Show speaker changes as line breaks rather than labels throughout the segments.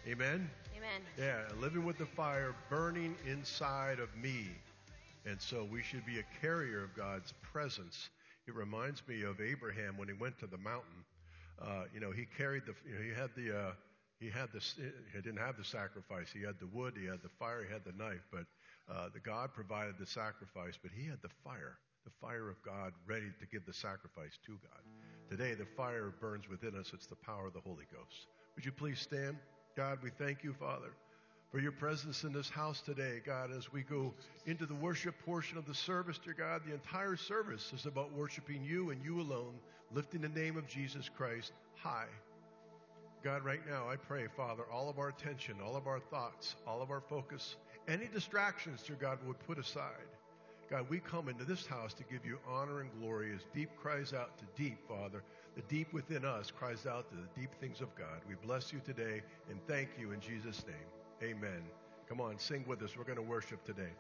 Amen?
Amen.
Yeah, living with the fire burning inside of me. And so we should be a carrier of God's presence. It reminds me of Abraham when he went to the mountain. He carried he didn't have the sacrifice. He had the wood, he had the fire, he had the knife, but the God provided the sacrifice, but he had the fire of God ready to give the sacrifice to God. Today, the fire burns within us. It's the power of the Holy Ghost. Would you please stand? God, we thank you, Father, for your presence in this house today, God, as we go into the worship portion of the service, dear God. The entire service is about worshiping you and you alone, lifting the name of Jesus Christ high. God, right now, I pray, Father, all of our attention, all of our thoughts, all of our focus, any distractions, dear God, would put aside. God, we come into this house to give you honor and glory as deep cries out to deep, Father. The deep within us cries out to the deep things of God. We bless you today and thank you in Jesus' name. Amen. Come on, sing with us. We're going to worship today.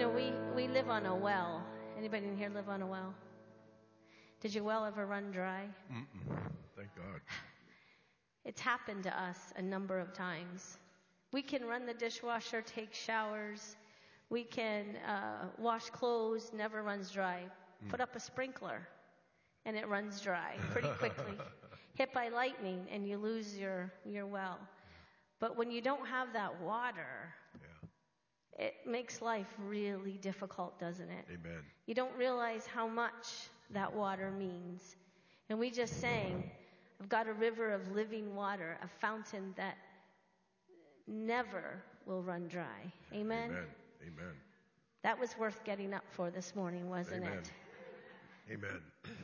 we live on a well. Anybody in here live on a well? Did your well ever run dry?
Mm-mm. Thank God.
It's happened to us a number of times. We can run the dishwasher, take showers. We can wash clothes, never runs dry. Put up a sprinkler, and it runs dry pretty quickly. Hit by lightning, and you lose your well. But when you don't have that water, it makes life really difficult, doesn't it?
Amen.
You don't realize how much that water means. And we just sang, I've got a river of living water, a fountain that never will run dry. Amen?
Amen. Amen.
That was worth getting up for this morning, wasn't
Amen.
it?
Amen.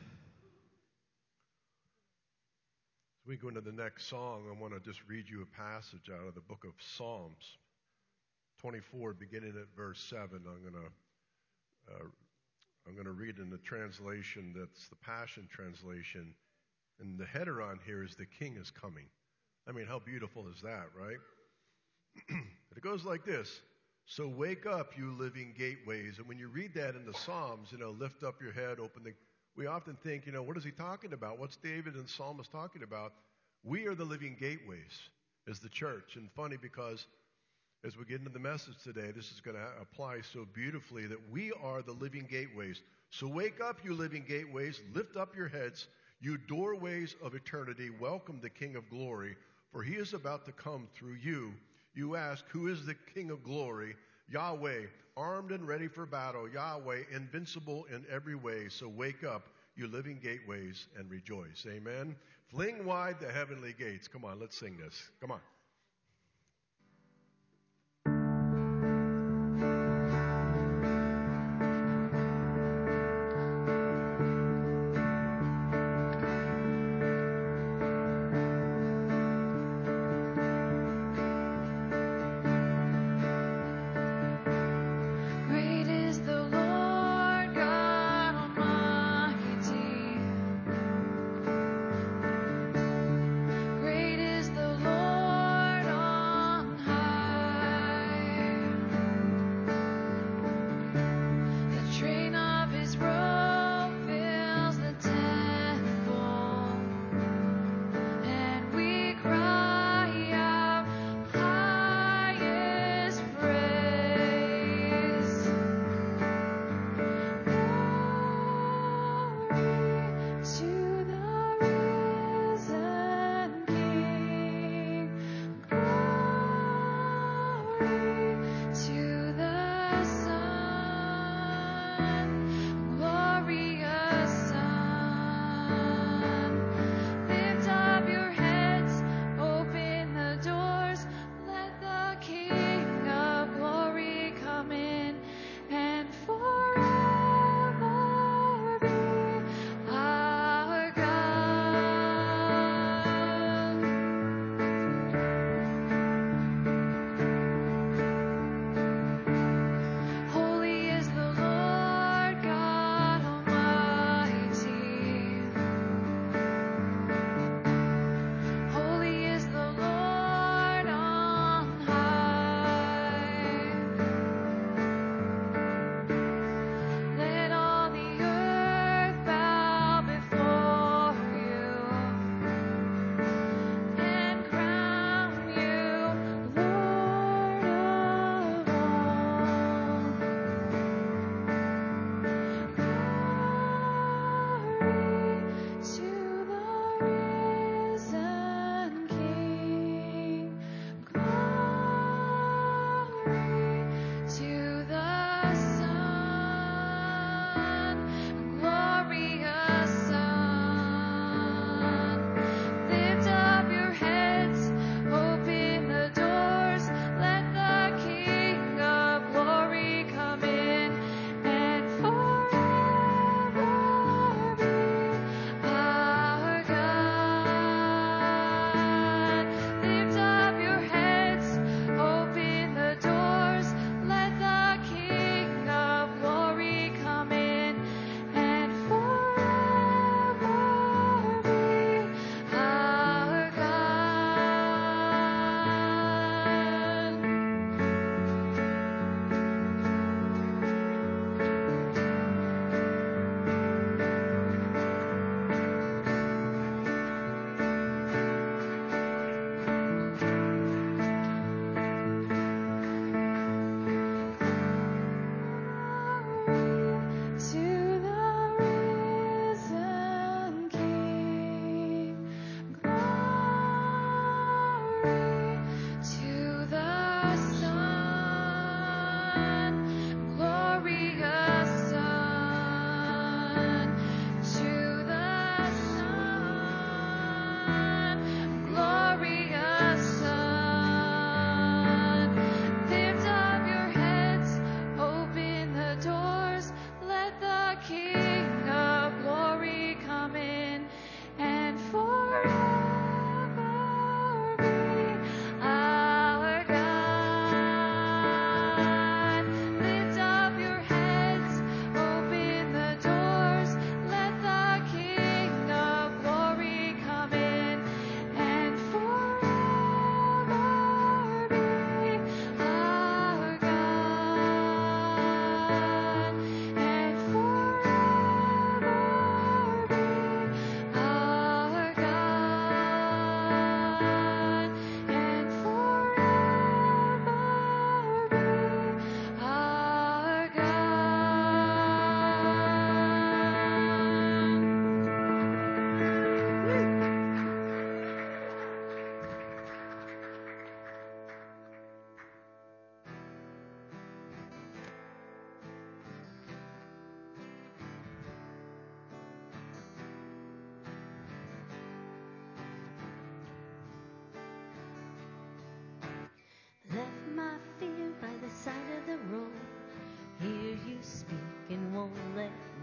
As we go into the next song, I want to just read you a passage out of the book of Psalms 24, beginning at verse 7. I'm going to read in the translation that's the Passion Translation. And the header on here is "The King is Coming." I mean, how beautiful is that, right? It goes like this. So wake up, you living gateways. And when you read that in the Psalms, lift up your head, we often think, what is he talking about? What's David and Psalmist talking about? We are the living gateways as the church. And funny because as we get into the message today, this is going to apply so beautifully that we are the living gateways. So wake up, you living gateways. Lift up your heads, you doorways of eternity. Welcome the King of glory, for he is about to come through you. You ask, who is the King of glory? Yahweh, armed and ready for battle. Yahweh, invincible in every way. So wake up, you living gateways, and rejoice. Amen. Fling wide the heavenly gates. Come on, let's sing this. Come on.
Great is the Lord.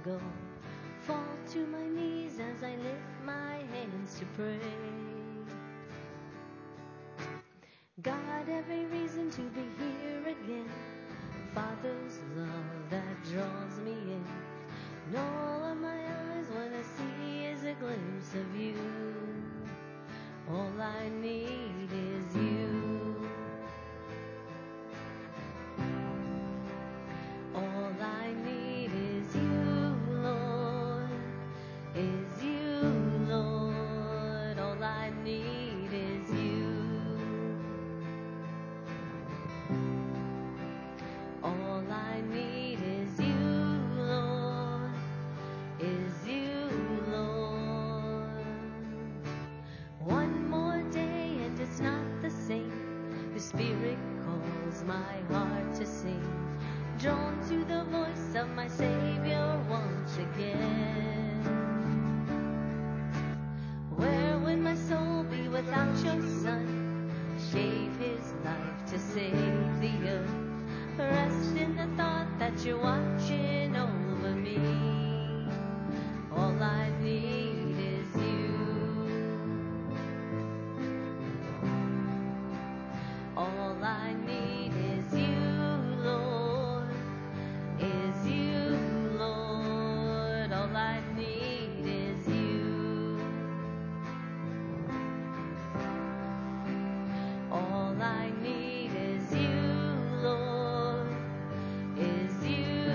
go. Fall to my knees as I lift my hands to pray. God, every reason to be here again. Father's love that draws me in. And all of my eyes wanna see is a glimpse of you. All I need is you. All I need is you, Lord. Is you, Lord. All I need is you. All I need is you, Lord. Is you, Lord. One more day and it's not the same. The Spirit calls my heart to sing. Drawn to the voice of my Savior once again. Where would my soul be without your Son? Gave his life to save the earth. Rest in the thought that you're watching over me. All I need is you. All I need is you, Lord. Is you, Lord. All I need is you. All I need is you, Lord. Is you,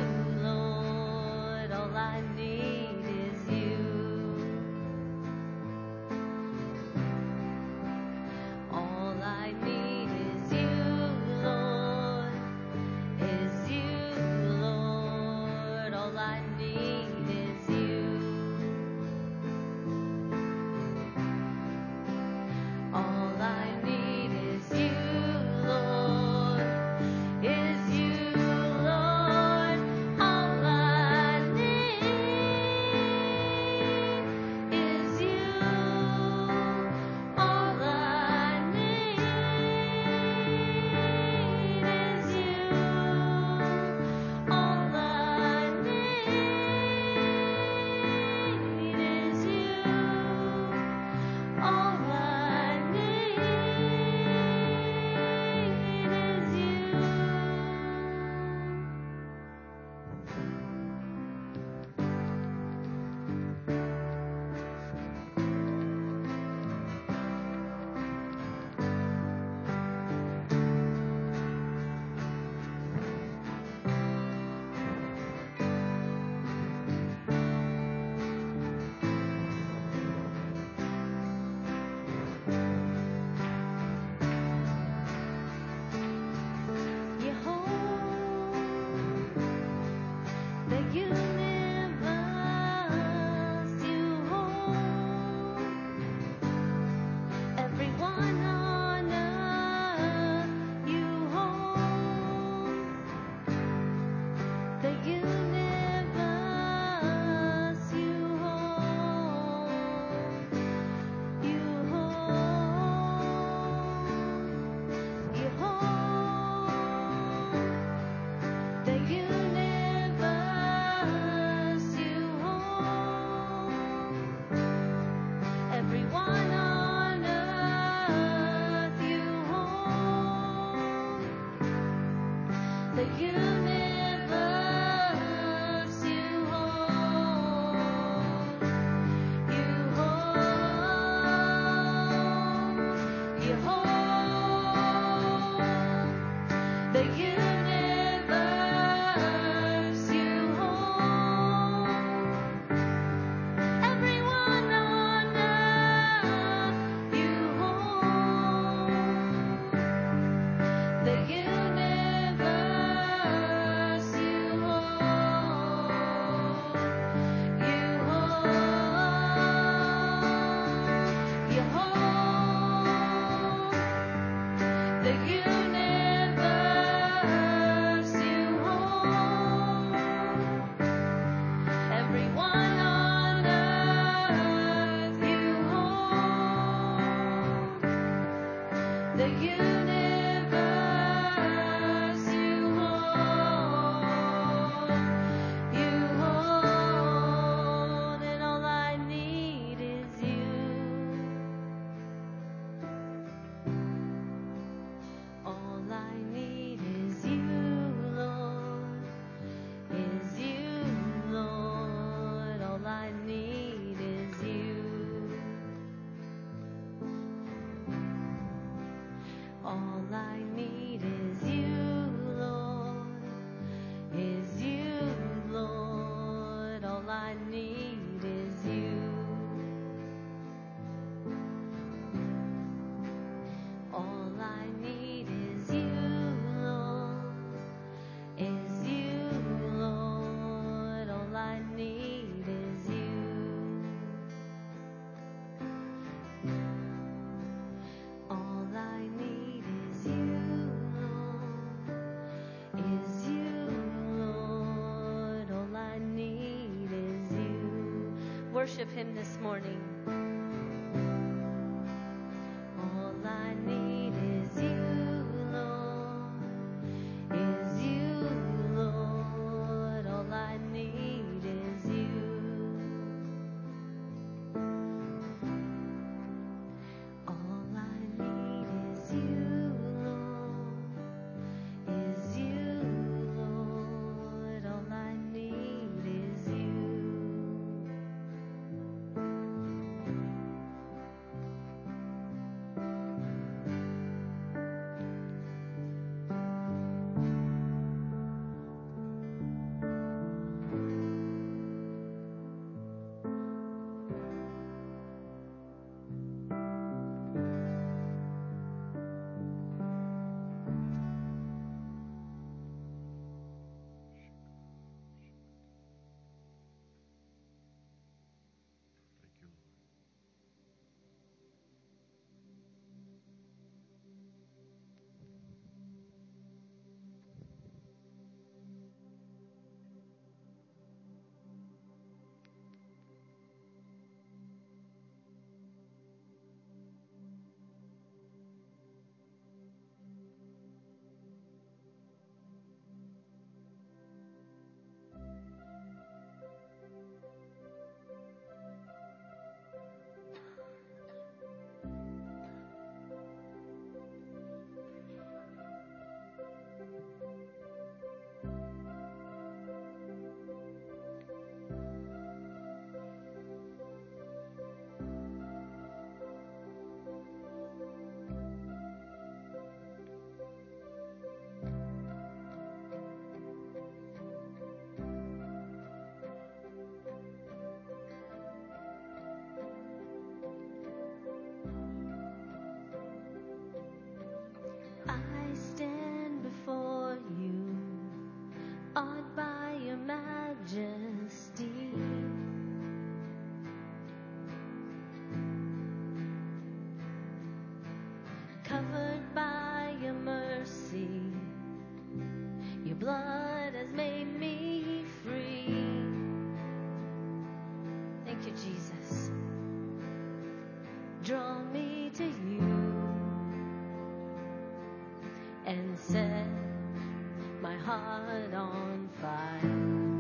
worship Him this morning. All I need is you, Lord, is you, Lord. All I need is you. All I need is you, Lord, is you, Lord. All I need is you.
Thank you, Lord.
I stand before you, awed by your majesty. Covered by your mercy, your blood has made me free. Thank you, Jesus. Draw me to you and set my heart on fire.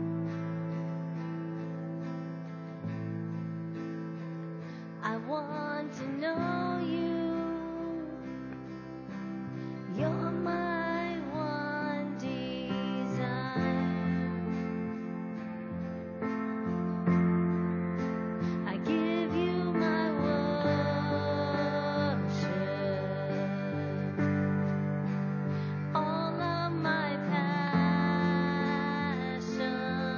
I want to know you. You're my one desire. I give you my worship. All of my passion.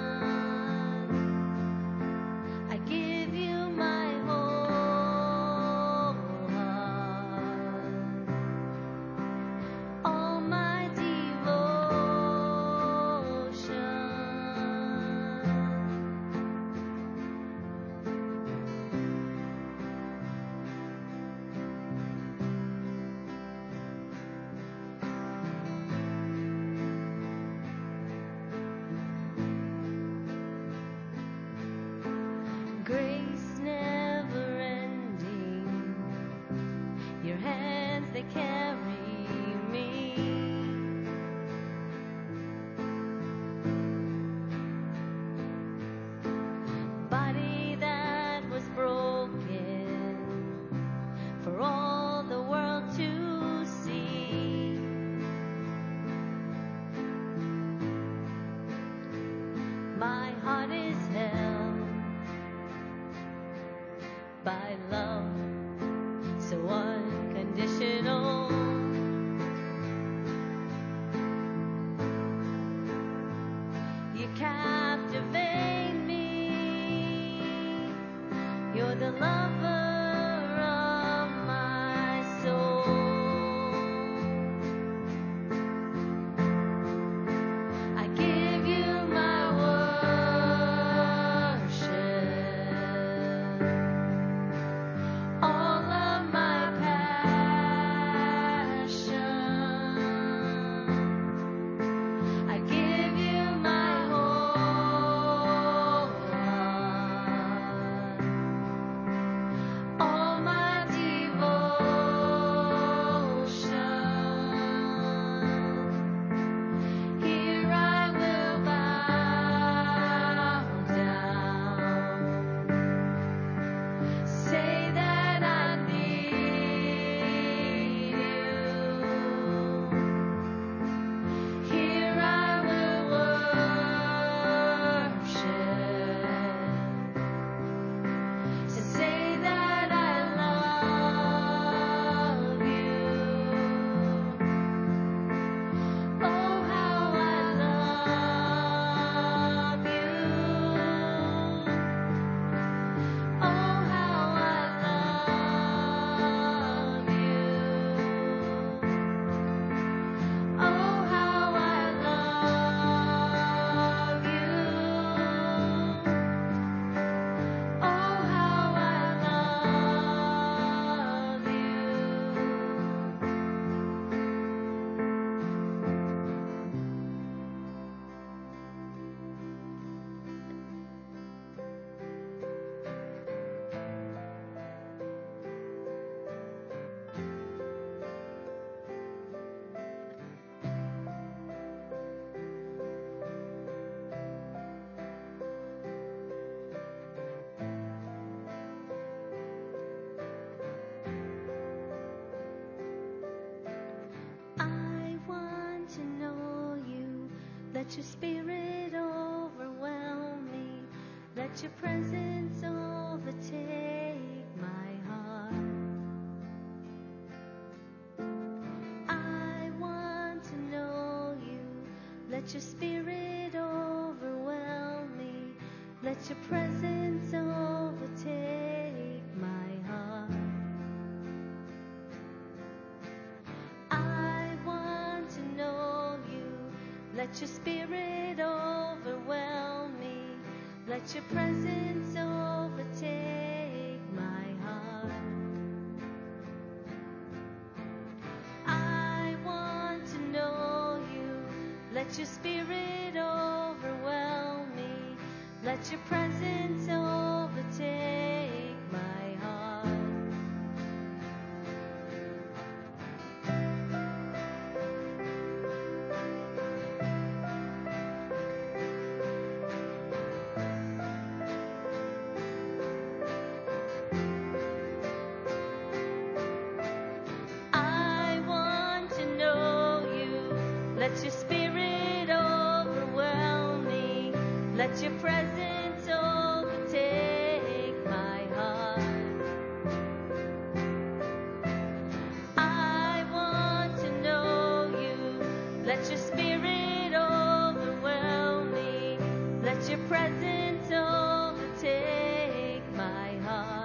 I give you my whole heart. All my devotion. Grace never ending, your hands they carry me. Body that was broken for all the world to see. My heart is held by love so unconditional. You captivate me. You're the lover of my soul. I give you my worship. All of my passion. I give you my whole heart. Let your spirit overwhelm me. Let your presence overtake my heart. I want to know you. Let your spirit overwhelm me. Let your presence overtake my heart. I want to know you. Let your spirit overwhelm me. Let your presence overtake my heart. I want to know you. Let your spirit overwhelm me. Let your presence overtake my heart. I want to know you. Let your spirit overwhelm me. Let your presence overtake my heart. I want to know you. Let your spirit overwhelm me. Let your presence overtake my heart.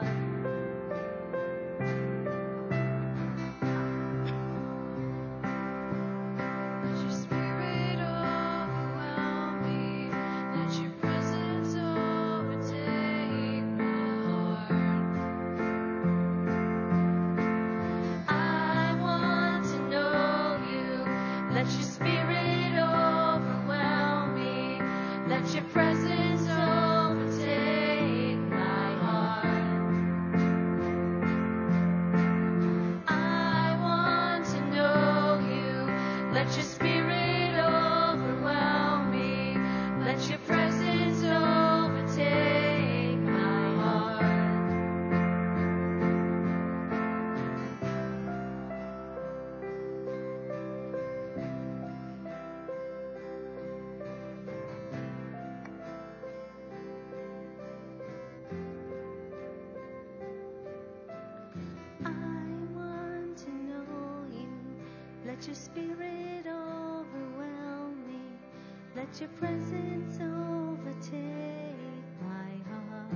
Let your spirit overwhelm me. Let your presence overtake my heart. I want to know you. Let your spirit overwhelm me. Let your presence overtake my heart. I want to know you. Let your spirit overwhelm me. Let your presence overtake my heart. I want to know you. Let your spirit overwhelm me. Let your presence overtake my heart.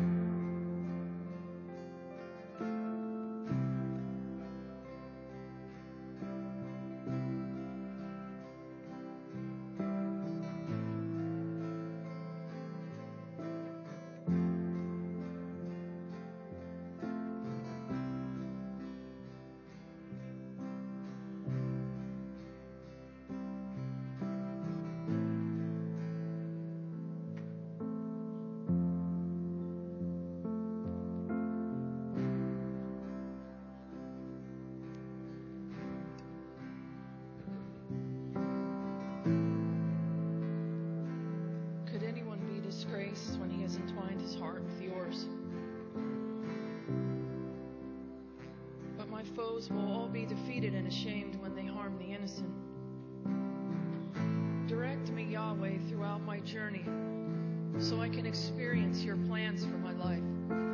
Could anyone be disgraced when he has entwined his heart with yours? But my foes will all be defeated and ashamed when they harm the innocent. Direct me, Yahweh, throughout my journey, so I can experience your plans for my life.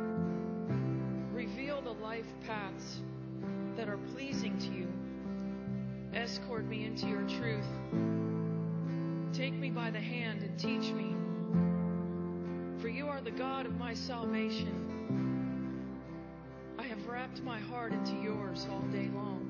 Reveal the life paths that are pleasing to you. Escort me into your truth. Take me by the hand and teach me. For you are the God of my salvation. I have wrapped my heart into yours all day long.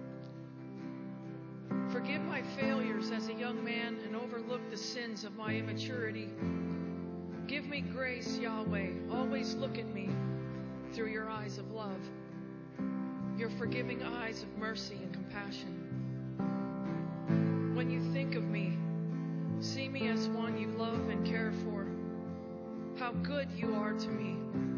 Forgive my failures as a young man and overlook the sins of my immaturity. Give me grace, Yahweh. Always look at me through your eyes of love, your forgiving eyes of mercy and compassion. When you think of me, see me as one you love and care for. How good you are to me.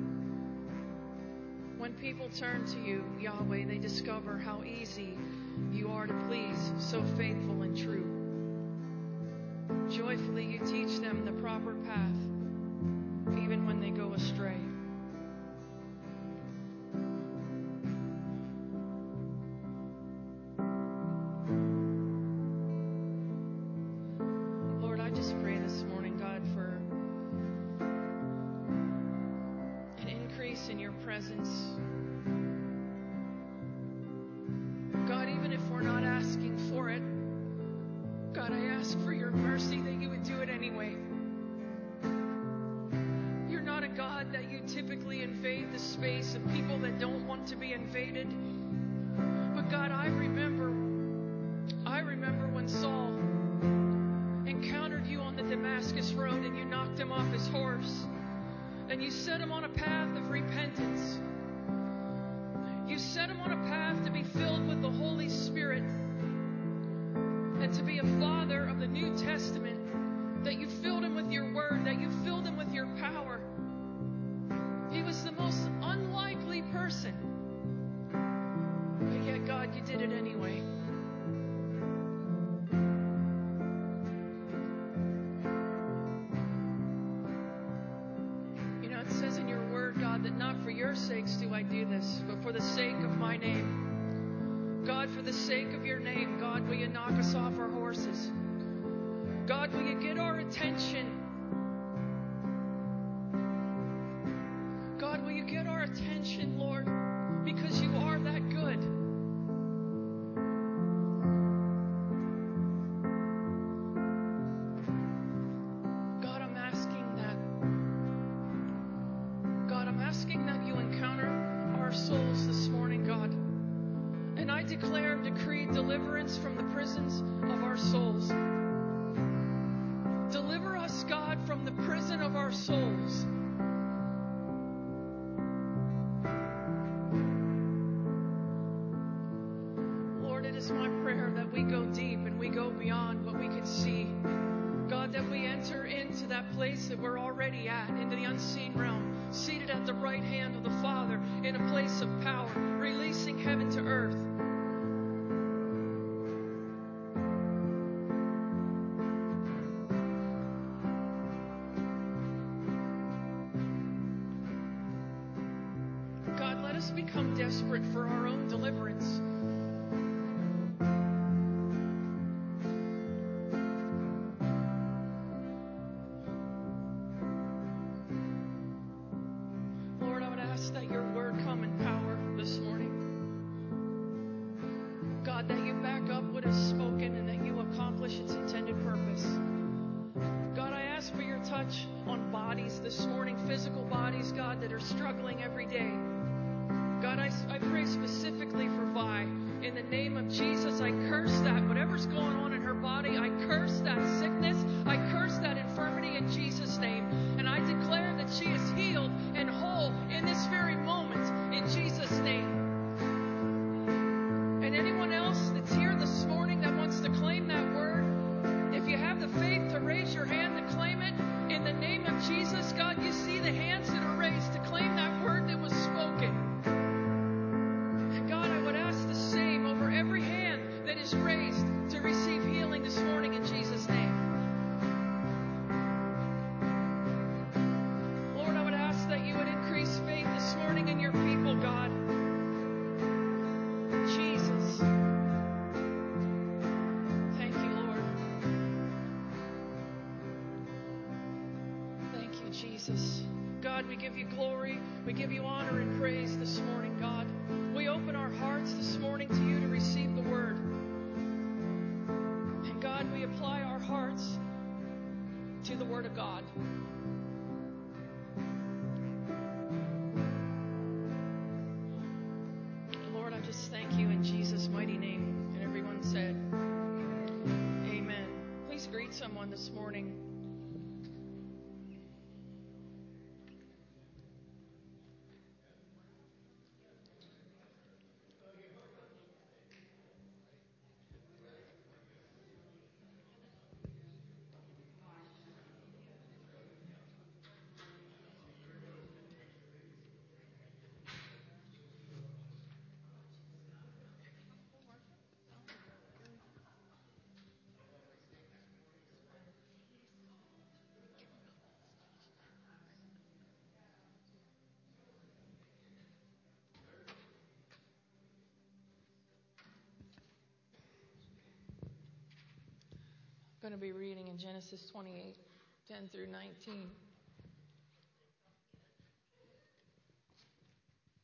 When people turn to you, Yahweh, they discover how easy you are to please, so faithful and true. Joyfully you teach them the proper path, even when they go astray. Lord, I just pray presence. God, even if we're not asking for it, God, I ask for your mercy that you would do it anyway. You're not a God that you typically invade the space of people that don't want to be invaded. But God, I remember when Saul encountered you on the Damascus road and you knocked him off his horse and you set him on a path of repentance. You set him on a path to be filled with the Holy Spirit and to be a father of the New Testament, that you filled him with your word, that you filled him with your power. He was the most unlikely person, but yet, God, you did it anyway. You know, it says in your word, God, that not for your sakes do I do this, but for the sake of my name. God, for the sake of your name, God, will you knock us off our horses? God, will you get our attention? God, will you get our attention, Lord? Because you are that good. God, I'm asking that. God, I'm asking that you encounter our souls this morning, God. And I declare and decree deliverance from the prisons of our souls. Deliver us, God, from the prison of our souls. Lord, it is my prayer that we go deep and we go beyond what we can see. God, that we enter into that place that we're already at, into the unseen realm, seated at the right hand of the Father in a place of power, releasing heaven to earth. God, let us become desperate for our own deliverance. Lord, I would ask that your word come in power this morning. God, that you back up what is spoken and that you accomplish its intended purpose. God, I ask for your touch on bodies this morning, physical bodies, God, that are struggling every day. God, I pray specifically for Vi. In the name of Jesus, I curse that. Whatever's going on in her body, I curse that sickness. I curse that infirmity in Jesus' name. And I declare that she is healed and whole in this very moment in Jesus' name. And anyone else that's here this morning that wants to claim that word, if you have the faith to raise your hand to claim it, in the name of Jesus, God, you see the hands that are raised to claim that word that was spoken. And God, I would ask the same over every hand that is raised to receive healing this morning in Jesus' name. Lord, I would ask that you would increase faith this morning in your people, God. Jesus. Thank you, Lord. Thank you, Jesus. God, we give you glory. We give you honor and praise this morning, God. We open our hearts this morning to you to receive the word. And God, we apply our hearts to the word of God. Lord, I just thank you in Jesus' mighty name. And everyone said, amen. Please greet someone this morning. I'm going to be reading in Genesis 28, 10 through 19.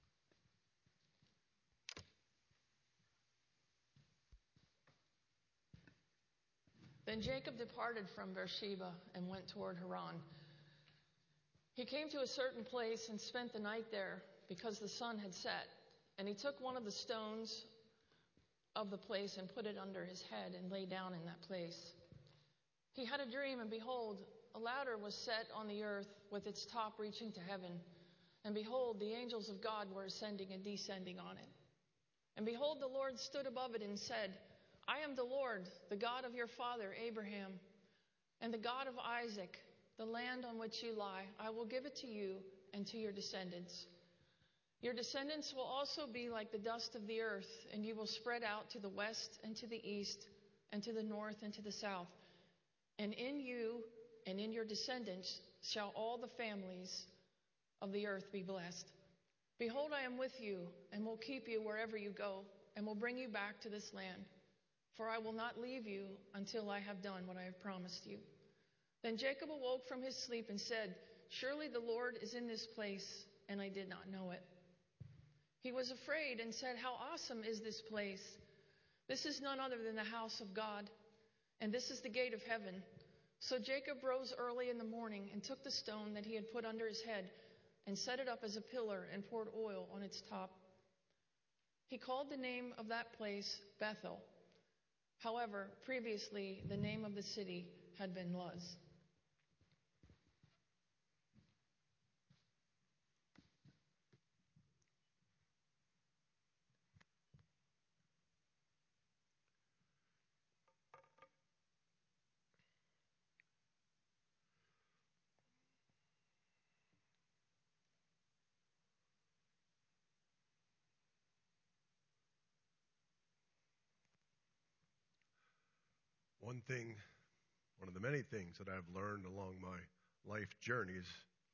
Then Jacob departed from Beersheba and went toward Haran. He came to a certain place and spent the night there, because the sun had set. And he took one of the stones of the place and put it under his head and lay down in that place. He had a dream, and behold, a ladder was set on the earth with its top reaching to heaven. And behold, the angels of God were ascending and descending on it. And behold, the Lord stood above it and said, I am the Lord, the God of your father Abraham, and the God of Isaac. The land on which you lie, I will give it to you and to your descendants. Your descendants will also be like the dust of the earth, and you will spread out to the west and to the east and to the north and to the south. And in you and in your descendants shall all the families of the earth be blessed. Behold, I am with you and will keep you wherever you go, and will bring you back to this land. For I will not leave you until I have done what I have promised you. Then Jacob awoke from his sleep and said, Surely the Lord is in this place, and I did not know it. He was afraid and said, How awesome is this place! This is none other than the house of God, and this is the gate of heaven. So Jacob rose early in the morning and took the stone that he had put under his head and set it up as a pillar and poured oil on its top. He called the name of that place Bethel. However, previously the name of the city had been Luz.
One of the many things that I've learned along my life journeys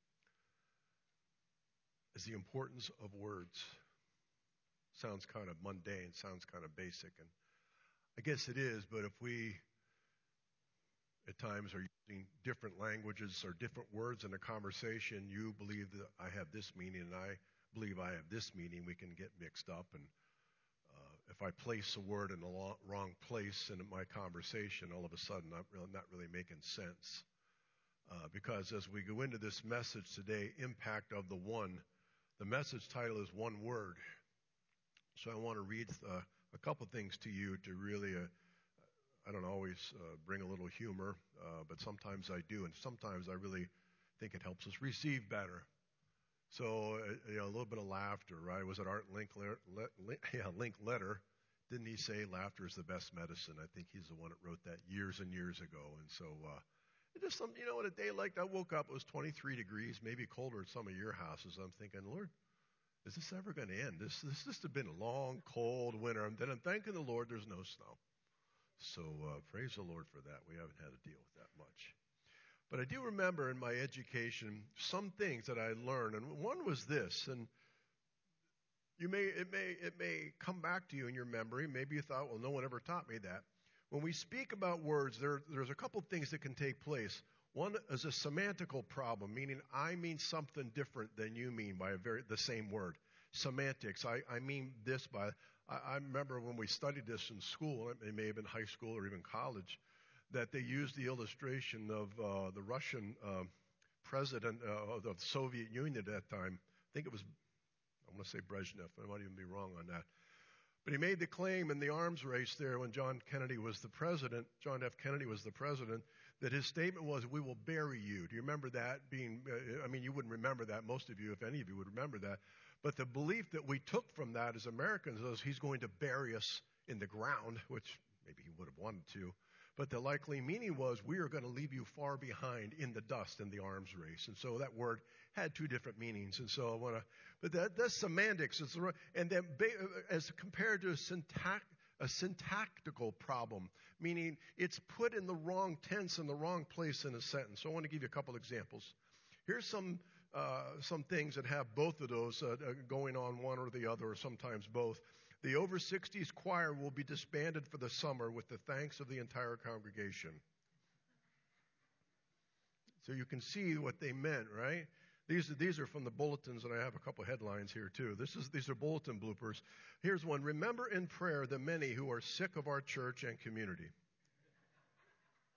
is the importance of words. Sounds kind of mundane, sounds kind of basic, and I guess it is, but if we at times are using different languages or different words in a conversation, you believe that I have this meaning and I believe I have this meaning, we can get mixed up. And if I place a word in the wrong place in my conversation, all of a sudden I'm not really making sense. Because as we go into this message today, Impact of the One, the message title is One Word. So I want to read a couple things to you to really, I don't always bring a little humor, but sometimes I do, and sometimes I really think it helps us receive better. So, a little bit of laughter, right? Was it Art Linkletter? Didn't he say laughter is the best medicine? I think he's the one that wrote that years and years ago. And so, just some, on a day like that, I woke up, it was 23 degrees, maybe colder at some of your houses. I'm thinking, Lord, is this ever going to end? This has been a long, cold winter. And then I'm thanking the Lord there's no snow. So, praise the Lord for that. We haven't had to deal with that much. But I do remember in my education some things that I learned, and one was this, and it may come back to you in your memory. Maybe you thought, well, no one ever taught me that. When we speak about words, there's a couple things that can take place. One is a semantical problem, meaning I mean something different than you mean by the same word. Semantics. I mean this by. I remember when we studied this in school. It may have been high school or even college. That they used the illustration of the Russian president of the Soviet Union at that time. I think it was, I want to say Brezhnev. I might even be wrong on that. But he made the claim in the arms race there when John F. Kennedy was the president, that his statement was, we will bury you. Do you remember that being, you wouldn't remember that. Most of you, if any of you would remember that. But the belief that we took from that as Americans was he's going to bury us in the ground, which maybe he would have wanted to. But the likely meaning was we are going to leave you far behind in the dust in the arms race. And so that word had two different meanings. And so that's semantics. And then as compared to a syntactical problem, meaning it's put in the wrong tense in the wrong place in a sentence. So I want to give you a couple examples. Here's some things that have both of those going on, one or the other, or sometimes both. The over 60s choir will be disbanded for the summer with the thanks of the entire congregation. So you can see what they meant, right? These are from the bulletins, and I have a couple headlines here too. These are bulletin bloopers. Here's one. Remember in prayer the many who are sick of our church and community.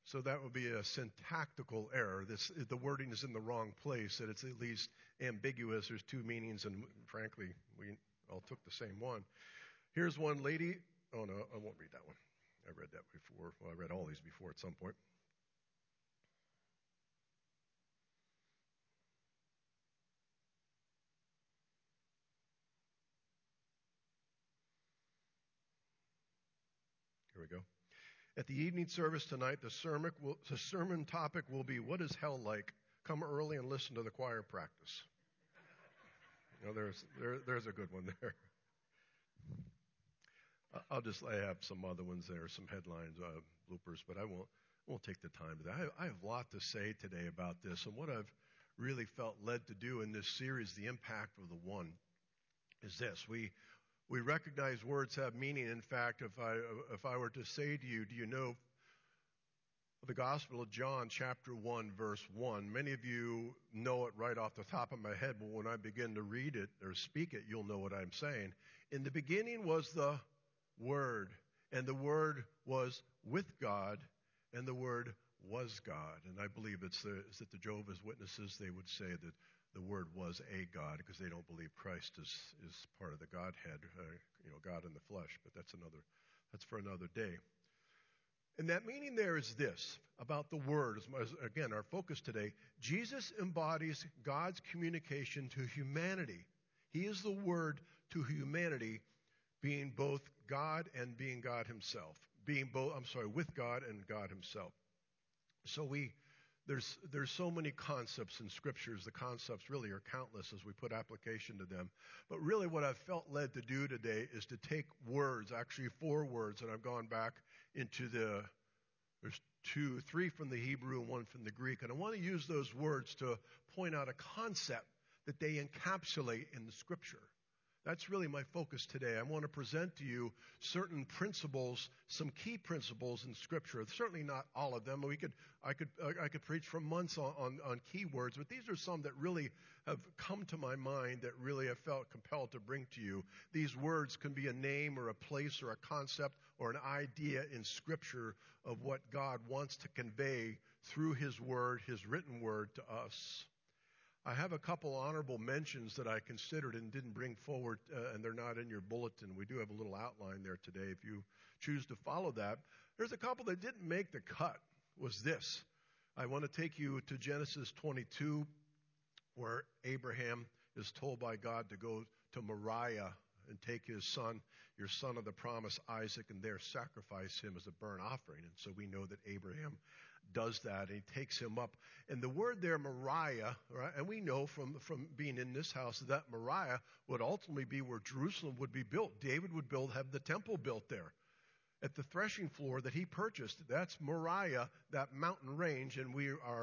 So that would be a syntactical error. The wording is in the wrong place, that it's at least ambiguous. There's two meanings, and frankly, we all took the same one. Here's one lady. Oh, no, I won't read that one. I read that before. Well, I read all these before at some point. Here we go. At the evening service tonight, the sermon topic will be, what is hell like? Come early and listen to the choir practice. You know, there's a good one there. I have some other ones there, some headlines, bloopers, but I won't take the time to that. I have a lot to say today about this, and what I've really felt led to do in this series, the impact of the one, is this. We recognize words have meaning. In fact, if I were to say to you, do you know the Gospel of John, chapter 1, verse 1? Many of you know it right off the top of my head, but when I begin to read it or speak it, you'll know what I'm saying. In the beginning was the Word, and the Word was with God, and the Word was God. And I believe it's that the Jehovah's Witnesses, they would say that the Word was a God, because they don't believe Christ is part of the Godhead, God in the flesh. But that's for another day. And that meaning there is this, about the Word. Again, our focus today, Jesus embodies God's communication to humanity. He is the Word to humanity, being both God and being God himself. With God and God himself. So there's so many concepts in scriptures. The concepts really are countless as we put application to them. But really what I've felt led to do today is to take words, actually 4 words, and I've gone back into there's 3 from the Hebrew and 1 from the Greek. And I want to use those words to point out a concept that they encapsulate in the scripture. That's really my focus today. I want to present to you certain principles, some key principles in Scripture. Certainly not all of them. I could preach for months on key words, but these are some that really have come to my mind that really I felt compelled to bring to you. These words can be a name or a place or a concept or an idea in Scripture of what God wants to convey through His Word, His written Word to us. I have a couple honorable mentions that I considered and didn't bring forward, and they're not in your bulletin. We do have a little outline there today if you choose to follow that. There's a couple that didn't make the cut, was this. I want to take you to Genesis 22, where Abraham is told by God to go to Moriah and take his son, your son of the promise, Isaac, and there sacrifice him as a burnt offering. And so we know that Abraham does that, and he takes him up. And the word there, Moriah, right, and we know from being in this house that Moriah would ultimately be where Jerusalem would be built. David would have the temple built there at the threshing floor that he purchased. That's Moriah, that mountain range, and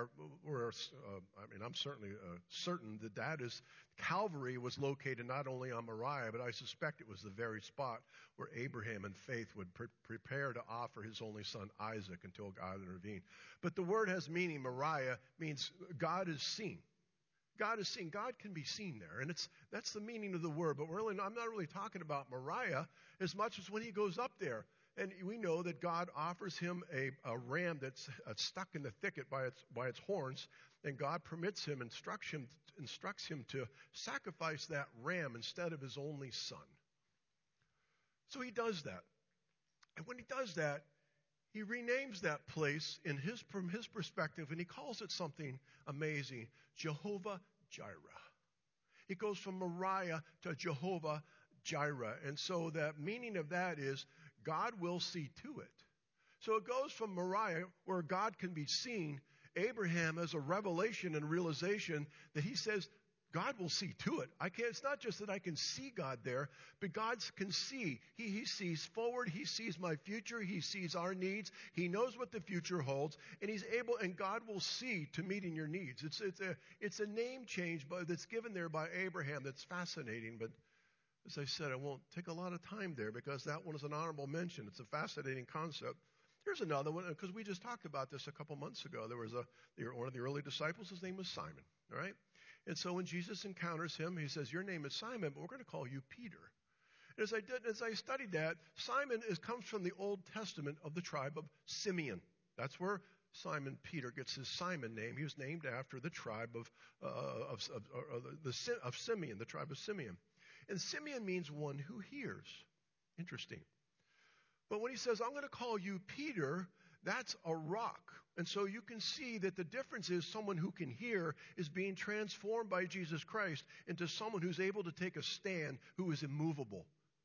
I'm certainly certain that is Calvary was located not only on Moriah, but I suspect it was the very spot where Abraham in faith would prepare to offer his only son Isaac until God intervened. But the word has meaning. Moriah means God is seen. God is seen. God can be seen there, and that's the meaning of the word. But I'm not really talking about Moriah as much as when he goes up there. And we know that God offers him a ram that's stuck in the thicket by its horns, and God permits him, instructs him to sacrifice that ram instead of his only son. So he does that. And when he does that, he renames that place from his perspective, and he calls it something amazing, Jehovah Jireh. He goes from Moriah to Jehovah Jireh. And so the meaning of that is God will see to it. So it goes from Moriah, where God can be seen. Abraham has a revelation and realization that he says, God will see to it. It's not just that I can see God there, but God can see. He sees forward. He sees my future. He sees our needs. He knows what the future holds, and God will see to meeting your needs. It's a name change that's given there by Abraham that's fascinating, but as I said, I won't take a lot of time there because that one is an honorable mention. It's a fascinating concept. Here's another one, because we just talked about this a couple months ago. There was one of the early disciples. His name was Simon, all right? And so when Jesus encounters him, he says, your name is Simon, but we're going to call you Peter. And as I studied that, Simon comes from the Old Testament of the tribe of Simeon. That's where Simon Peter gets his Simon name, he was named after the tribe of Simeon, the tribe of Simeon. And Simeon means one who hears. Interesting. But when he says, I'm going to call you Peter, that's a rock. And so you can see that the difference is someone who can hear is being transformed by Jesus Christ into someone who's able to take a stand, who is immovable.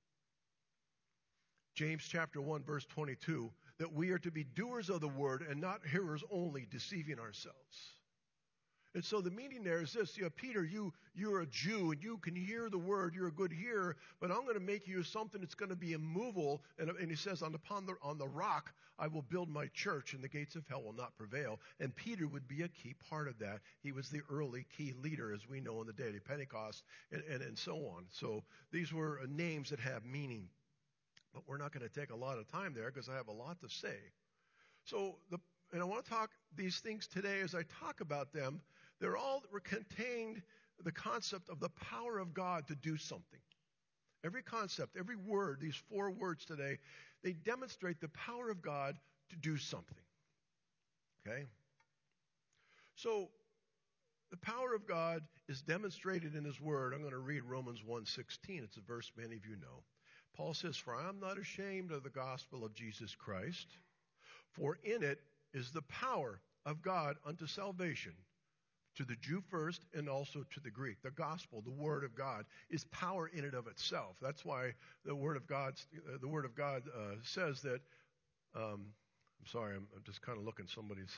James chapter 1, verse 22, that we are to be doers of the word and not hearers only, deceiving ourselves. And so the meaning there is this, Peter, you're a Jew and you can hear the word, you're a good hearer, but I'm going to make you something that's going to be immovable. And he says, on the rock I will build my church and the gates of hell will not prevail. And Peter would be a key part of that. He was the early key leader, as we know, in the day of Pentecost and so on. So these were names that have meaning. But we're not going to take a lot of time there because I have a lot to say. And I want to talk these things today as I talk about them. They're all contained the concept of the power of God to do something. Every concept, every word, these 4 words today, they demonstrate the power of God to do something. Okay? So the power of God is demonstrated in His Word. I'm going to read Romans 1:16. It's a verse many of you know. Paul says, for I am not ashamed of the gospel of Jesus Christ, for in it is the power of God unto salvation, to the Jew first and also to the Greek. The gospel, the word of God, is power in and of itself. That's why the word of God says that, I'm sorry, I'm just kind of looking, somebody's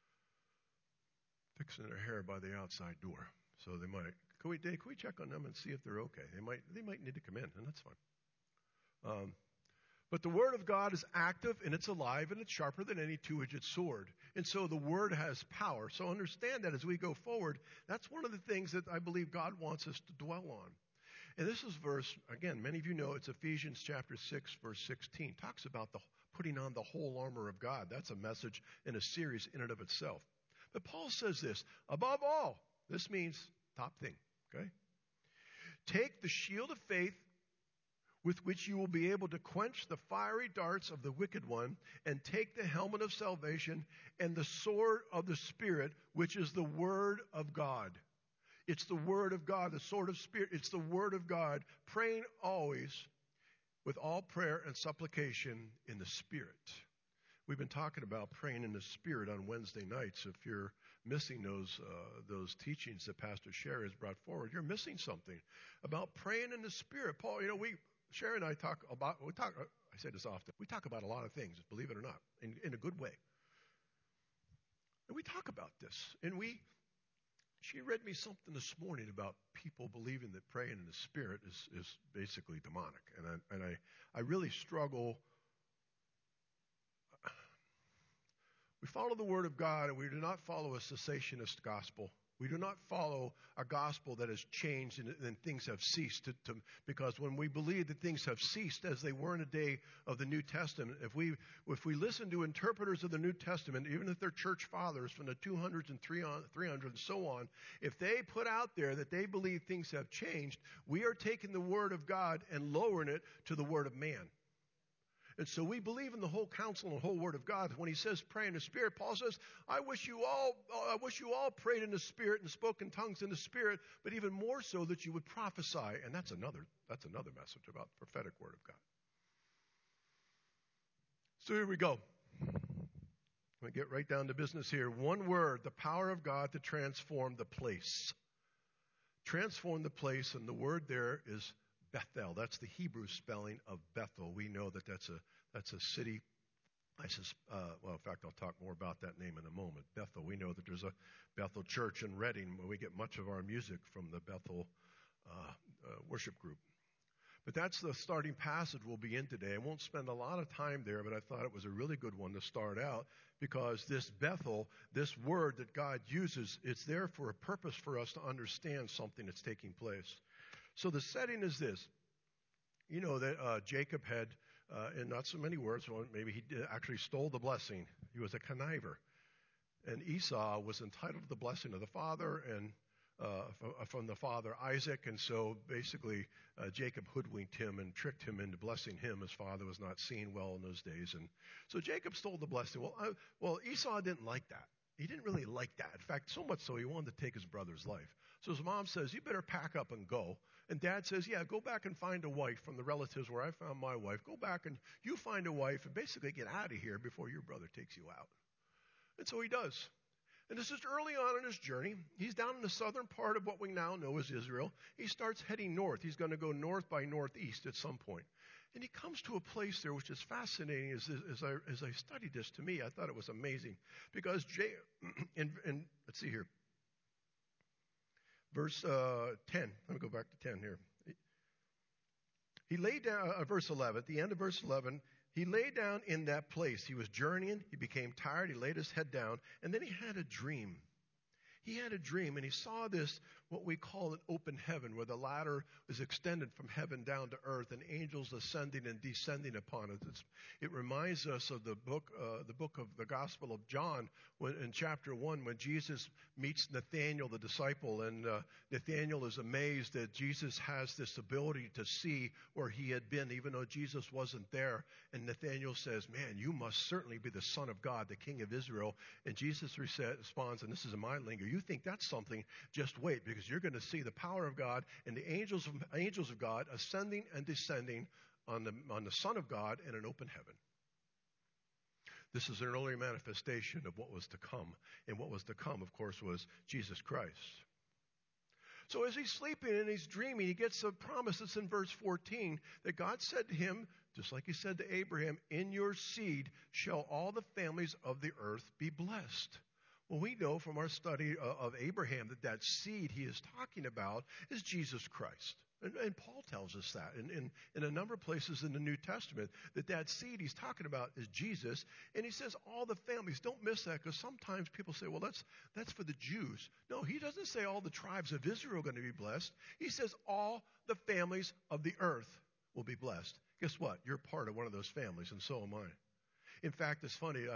fixing their hair by the outside door. So they might, can we check on them and see if they're okay? They might need to come in, and that's fine. But the Word of God is active, and it's alive, and it's sharper than any two-edged sword. And so the Word has power. So understand that as we go forward, that's one of the things that I believe God wants us to dwell on. And this is verse, again, many of you know, it's Ephesians chapter 6, verse 16. Talks about the putting on the whole armor of God. That's a message in a series in and of itself. But Paul says this, above all, this means top thing, okay? Take the shield of faith, with which you will be able to quench the fiery darts of the wicked one, and take the helmet of salvation and the sword of the Spirit, which is the Word of God. It's the Word of God, the sword of Spirit. It's the Word of God, praying always with all prayer and supplication in the Spirit. We've been talking about praying in the Spirit on Wednesday nights. If you're missing those teachings that Pastor Sherry has brought forward, you're missing something about praying in the Spirit. Paul, Sherry and I I say this often, we talk about a lot of things, believe it or not, in a good way. And we talk about this. And she read me something this morning about people believing that praying in the Spirit is basically demonic. And I really struggle. We follow the Word of God, and we do not follow a cessationist gospel. We do not follow a gospel that has changed and things have ceased. Because when we believe that things have ceased as they were in the day of the New Testament, if we listen to interpreters of the New Testament, even if they're church fathers from the 200s and 300s and so on, if they put out there that they believe things have changed, we are taking the Word of God and lowering it to the Word of man. And so we believe in the whole counsel and the whole Word of God. When he says pray in the Spirit, Paul says, I wish you all prayed in the Spirit and spoke in tongues in the Spirit, but even more so that you would prophesy. And that's another message about the prophetic Word of God. So here we go. I'm going to get right down to business here. One word, the power of God to transform the place. Transform the place, and the word there is Bethel. That's the Hebrew spelling of Bethel. We know that that's a city. In fact, I'll talk more about that name in a moment. Bethel. We know that there's a Bethel church in Redding where we get much of our music from the Bethel worship group. But that's the starting passage we'll be in today. I won't spend a lot of time there, but I thought it was a really good one to start out because this Bethel, this word that God uses, it's there for a purpose for us to understand something that's taking place. So the setting is this. You know that Jacob had, in not so many words, well, maybe he actually stole the blessing. He was a conniver. And Esau was entitled to the blessing of the father, and from the father Isaac, and so basically Jacob hoodwinked him and tricked him into blessing him. His father was not seen well in those days, and so Jacob stole the blessing. Well, Esau didn't like that. He didn't really like that. In fact, so much so he wanted to take his brother's life. So his mom says, "You better pack up and go." And Dad says, "Yeah, go back and find a wife from the relatives where I found my wife. Go back and you find a wife and basically get out of here before your brother takes you out." And so he does. And this is early on in his journey. He's down in the southern part of what we now know as Israel. He starts heading north. He's going to go north by northeast at some point. And he comes to a place there which is fascinating. As I studied this, to me, I thought it was amazing. Because, let's see here. Verse 10. Let me go back to 10 here. He laid down, verse 11, at the end of verse 11, he lay down in that place. He was journeying. He became tired. He laid his head down. And then he had a dream. He had a dream, and he saw this, what we call an open heaven, where the ladder is extended from heaven down to earth, and angels ascending and descending upon it. It reminds us of the book of the Gospel of John, in chapter 1, when Jesus meets Nathanael, the disciple, and Nathanael is amazed that Jesus has this ability to see where he had been, even though Jesus wasn't there. And Nathanael says, "Man, you must certainly be the Son of God, the King of Israel." And Jesus responds, and this is in my lingo, "You think that's something? Just wait, because you're going to see the power of God and the angels of God ascending and descending on the Son of God in an open heaven." This is an early manifestation of what was to come. And what was to come, of course, was Jesus Christ. So as he's sleeping and he's dreaming, he gets a promise that's in verse 14 that God said to him, just like he said to Abraham, "In your seed shall all the families of the earth be blessed." Well, we know from our study of Abraham that seed he is talking about is Jesus Christ. And Paul tells us that in a number of places in the New Testament, that seed he's talking about is Jesus. And he says all the families. Don't miss that, because sometimes people say, well, that's for the Jews. No, he doesn't say all the tribes of Israel are going to be blessed. He says all the families of the earth will be blessed. Guess what? You're part of one of those families, and so am I. In fact, it's funny.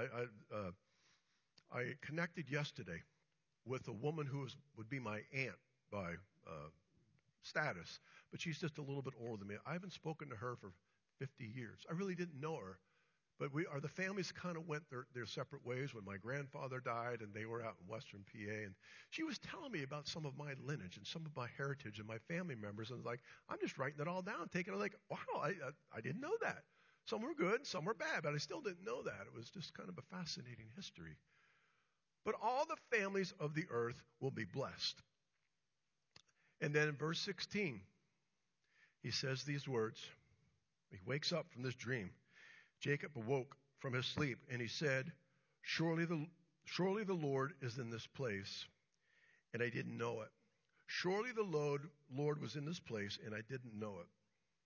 I connected yesterday with a woman who would be my aunt by status, but she's just a little bit older than me. I haven't spoken to her for 50 years. I really didn't know her, but the families kind of went their separate ways when my grandfather died, and they were out in western PA, and she was telling me about some of my lineage and some of my heritage and my family members, and I'm just writing it all down, taking it wow, I didn't know that. Some were good, some were bad, but I still didn't know that. It was just kind of a fascinating history. But all the families of the earth will be blessed. And then in verse 16, he says these words. He wakes up from this dream. Jacob awoke from his sleep, and he said, Surely the Lord is in this place, and I didn't know it. Surely the Lord was in this place, and I didn't know it.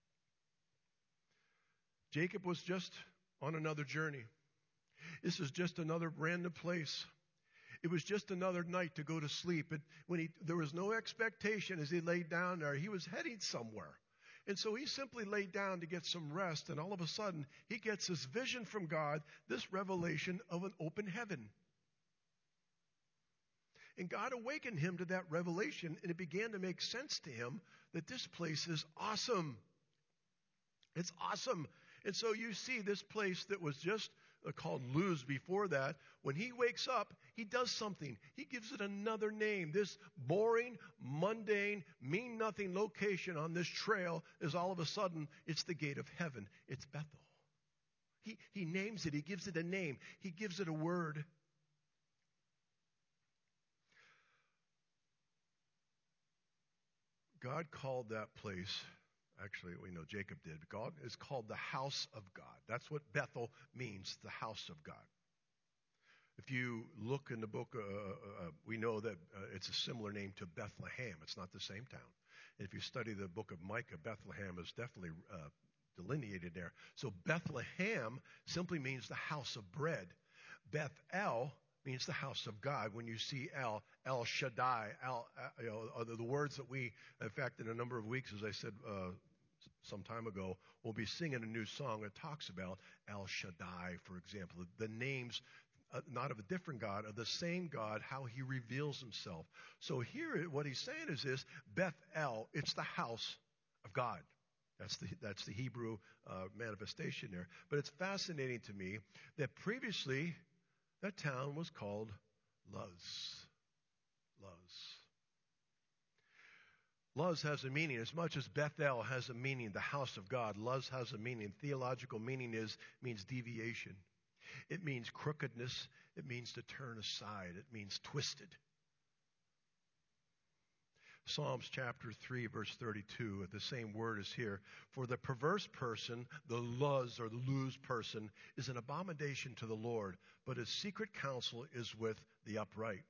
Jacob was just on another journey. This is just another random place. It was just another night to go to sleep. There was no expectation as he laid down there. He was heading somewhere. And so he simply laid down to get some rest. And all of a sudden, he gets this vision from God, this revelation of an open heaven. And God awakened him to that revelation, and it began to make sense to him that this place is awesome. It's awesome. And so you see this place that was just called Luz before that. When he wakes up, he does something. He gives it another name. This boring, mundane, mean-nothing location on this trail is all of a sudden, it's the gate of heaven. It's Bethel. He names it. He gives it a name. He gives it a word. God called that place, actually, we know Jacob did. God is called the house of God. That's what Bethel means, the house of God. If you look in the book, we know that it's a similar name to Bethlehem. It's not the same town. And if you study the book of Micah, Bethlehem is definitely delineated there. So Bethlehem simply means the house of bread. Bethel means the house of God. When you see El Shaddai, the words that we, in fact, in a number of weeks, as I said some time ago, we'll be singing a new song that talks about El Shaddai, for example. The names not of a different God, of the same God, how he reveals himself. So here, what he's saying is this: Bethel, it's the house of God. That's the Hebrew manifestation there. But it's fascinating to me that previously that town was called Luz. Luz. Luz has a meaning. As much as Bethel has a meaning, the house of God, Luz has a meaning. Theological meaning means deviation. It means crookedness. It means to turn aside. It means twisted. Psalms chapter 3, verse 32, the same word is here. For the perverse person, the Luz or the lose person, is an abomination to the Lord, but his secret counsel is with the upright.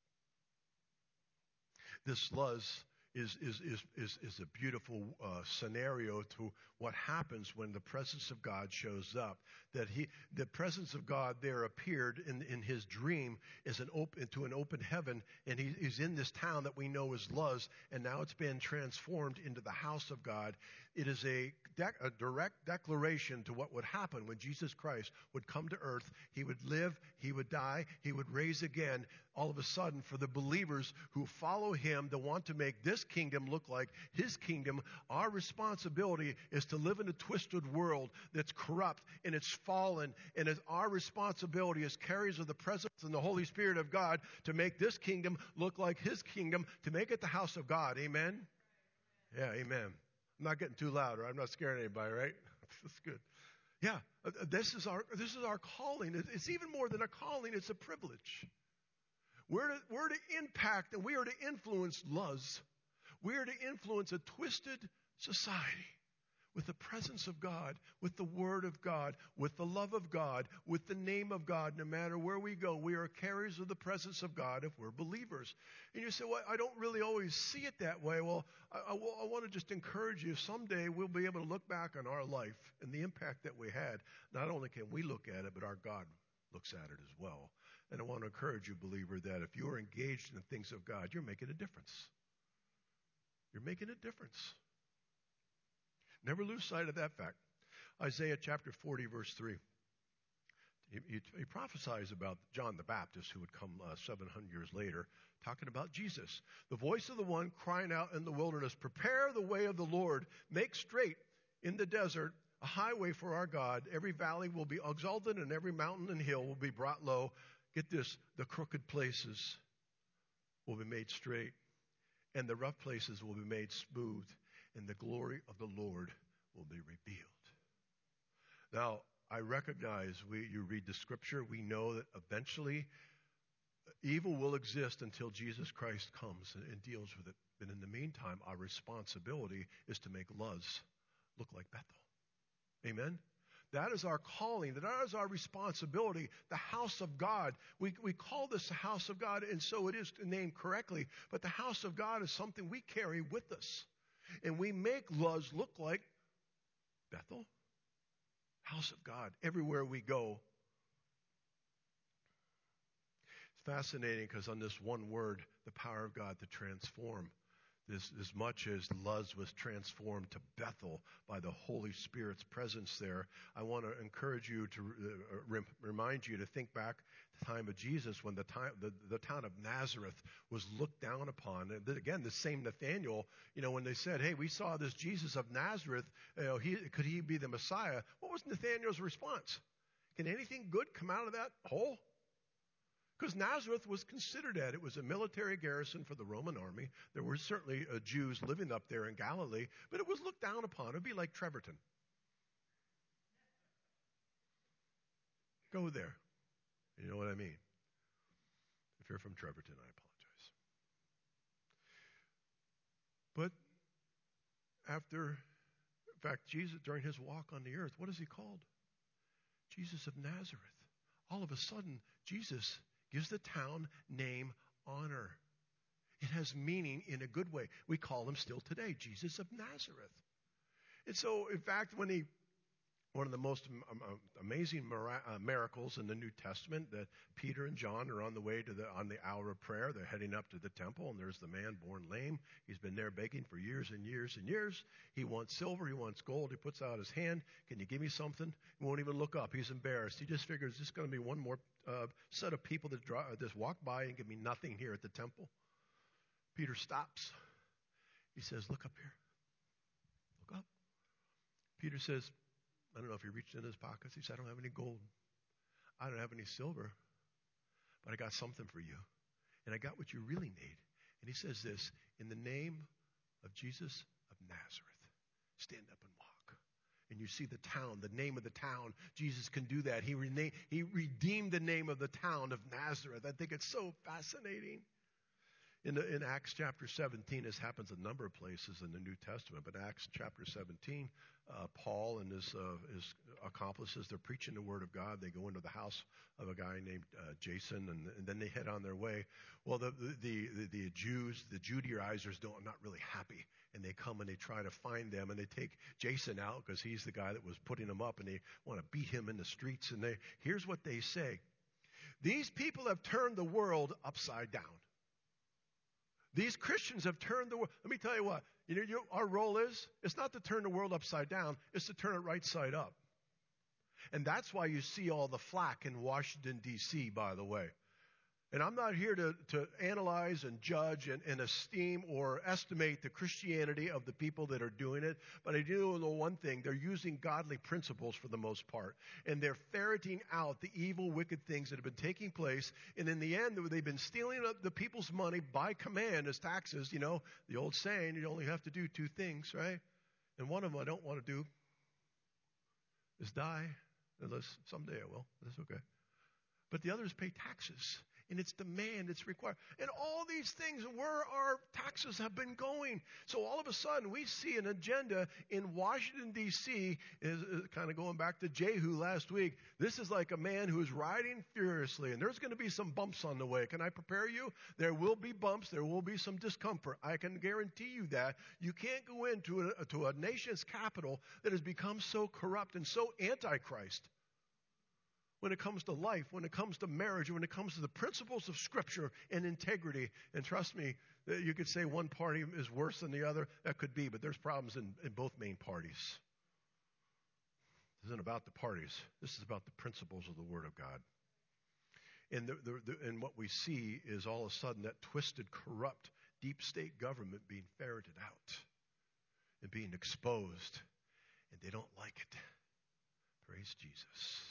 This Luz is a beautiful scenario to what happens when the presence of God shows up. The presence of God there appeared in his dream as into an open heaven, and he's in this town that we know as Luz, and now it's been transformed into the house of God. It is a direct declaration to what would happen when Jesus Christ would come to earth. He would live, he would die, he would raise again. All of a sudden, for the believers who follow him, to want to make this kingdom look like his kingdom, our responsibility is to live in a twisted world that's corrupt and it's fallen, and it's our responsibility as carriers of the presence and the Holy Spirit of God to make this kingdom look like his kingdom, to make it the house of God. Amen? Yeah, amen. I'm not getting too loud, or I'm not scaring anybody, right? That's good. Yeah, this is our calling. It's even more than a calling, it's a privilege. We're to impact and we are to influence Luz. We are to influence a twisted society with the presence of God, with the Word of God, with the love of God, with the name of God. No matter where we go, we are carriers of the presence of God if we're believers. And you say, well, I don't really always see it that way. Well, I want to just encourage you. Someday we'll be able to look back on our life and the impact that we had. Not only can we look at it, but our God looks at it as well. And I want to encourage you, believer, that if you are engaged in the things of God, you're making a difference. You're making a difference. Never lose sight of that fact. Isaiah chapter 40, verse 3. He prophesies about John the Baptist, who would come 700 years later, talking about Jesus. The voice of the one crying out in the wilderness, prepare the way of the Lord, make straight in the desert a highway for our God. Every valley will be exalted and every mountain and hill will be brought low. Get this, the crooked places will be made straight, and the rough places will be made smooth, and the glory of the Lord will be revealed. Now, I recognize you read the scripture, we know that eventually evil will exist until Jesus Christ comes and deals with it. But in the meantime, our responsibility is to make Luz look like Bethel. Amen? That is our calling. That is our responsibility. The house of God. We call this the house of God, and so it is named correctly. But the house of God is something we carry with us. And we make Luz look like Bethel. House of God. Everywhere we go. It's fascinating because on this one word, the power of God to transform. As much as Luz was transformed to Bethel by the Holy Spirit's presence there, I want to encourage you to remind you to think back to the time of Jesus when the town of Nazareth was looked down upon. And again, the same Nathanael, when they said, hey, we saw this Jesus of Nazareth, could he be the Messiah? What was Nathanael's response? Can anything good come out of that hole? Because Nazareth was considered that. It was a military garrison for the Roman army. There were certainly Jews living up there in Galilee, but it was looked down upon. It would be like Trevorton. Go there. You know what I mean? If you're from Trevorton, I apologize. But Jesus, during his walk on the earth, what is he called? Jesus of Nazareth. All of a sudden, Jesus gives the town name honor. It has meaning in a good way. We call him still today, Jesus of Nazareth. And so, in fact, when he One of the most amazing miracles in the New Testament, that Peter and John are on the way on the hour of prayer. They're heading up to the temple, and there's the man born lame. He's been there begging for years and years and years. He wants silver. He wants gold. He puts out his hand. Can you give me something? He won't even look up. He's embarrassed. He just figures there's going to be one more set of people that just walk by and give me nothing here at the temple. Peter stops. He says, look up here. Look up. Peter says, I don't know if he reached in his pockets. He said, I don't have any gold. I don't have any silver. But I got something for you. And I got what you really need. And he says this, in the name of Jesus of Nazareth, stand up and walk. And you see the town, the name of the town. Jesus can do that. He redeemed the name of the town of Nazareth. I think it's so fascinating. In Acts chapter 17, this happens a number of places in the New Testament, but Acts chapter 17, Paul and his accomplices, they're preaching the word of God. They go into the house of a guy named Jason, and then they head on their way. Well, the Jews, the Judaizers, are not really happy, and they come and they try to find them, and they take Jason out because he's the guy that was putting them up, and they want to beat him in the streets. And here's what they say: these people have turned the world upside down. These Christians have turned the world. Let me tell you what. Our role is, it's not to turn the world upside down. It's to turn it right side up. And that's why you see all the flack in Washington, D.C., by the way. And I'm not here to analyze and judge and esteem or estimate the Christianity of the people that are doing it. But I do know one thing. They're using godly principles for the most part. And they're ferreting out the evil, wicked things that have been taking place. And in the end, they've been stealing up the people's money by command as taxes. You know, the old saying, you only have to do two things, right? And one of them I don't want to do is die. Unless someday I will. That's okay. But the other is pay taxes. And it's demand, it's required. And all these things, where our taxes have been going. So all of a sudden, we see an agenda in Washington, D.C., is kind of going back to Jehu last week. This is like a man who's riding furiously, and there's going to be some bumps on the way. Can I prepare you? There will be bumps. There will be some discomfort. I can guarantee you that. You can't go into a nation's capital that has become so corrupt and so antichrist. When it comes to life, when it comes to marriage, when it comes to the principles of Scripture and integrity. And trust me, you could say one party is worse than the other. That could be, but there's problems in both main parties. This isn't about the parties. This is about the principles of the Word of God. And, and what we see is all of a sudden that twisted, corrupt, deep state government being ferreted out and being exposed. And they don't like it. Praise Jesus.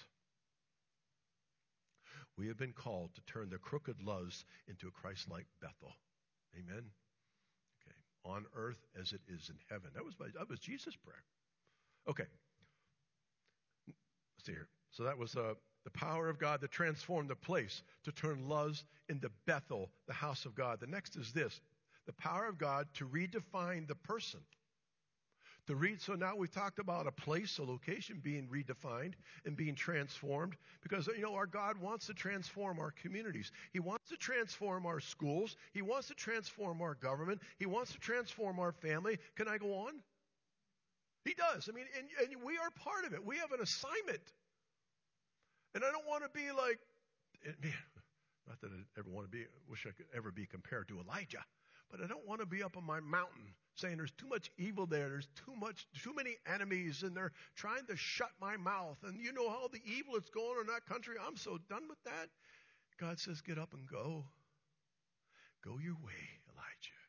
We have been called to turn the crooked Luz into a Christ-like Bethel. Amen? Okay. On earth as it is in heaven. That was Jesus' prayer. Okay. Let's see here. So that was the power of God to transform the place, to turn Luz into Bethel, the house of God. The next is this. The power of God to redefine the person. So now we've talked about a place, a location being redefined and being transformed because, our God wants to transform our communities. He wants to transform our schools. He wants to transform our government. He wants to transform our family. Can I go on? He does. I mean, and we are part of it. We have an assignment. And I don't want to be like, not that I ever want to wish I could ever be compared to Elijah, but I don't want to be up on my mountain saying there's too much evil there, there's too many enemies, and they're trying to shut my mouth. And you know all the evil that's going on in that country. I'm so done with that. God says, get up and go. Go your way, Elijah.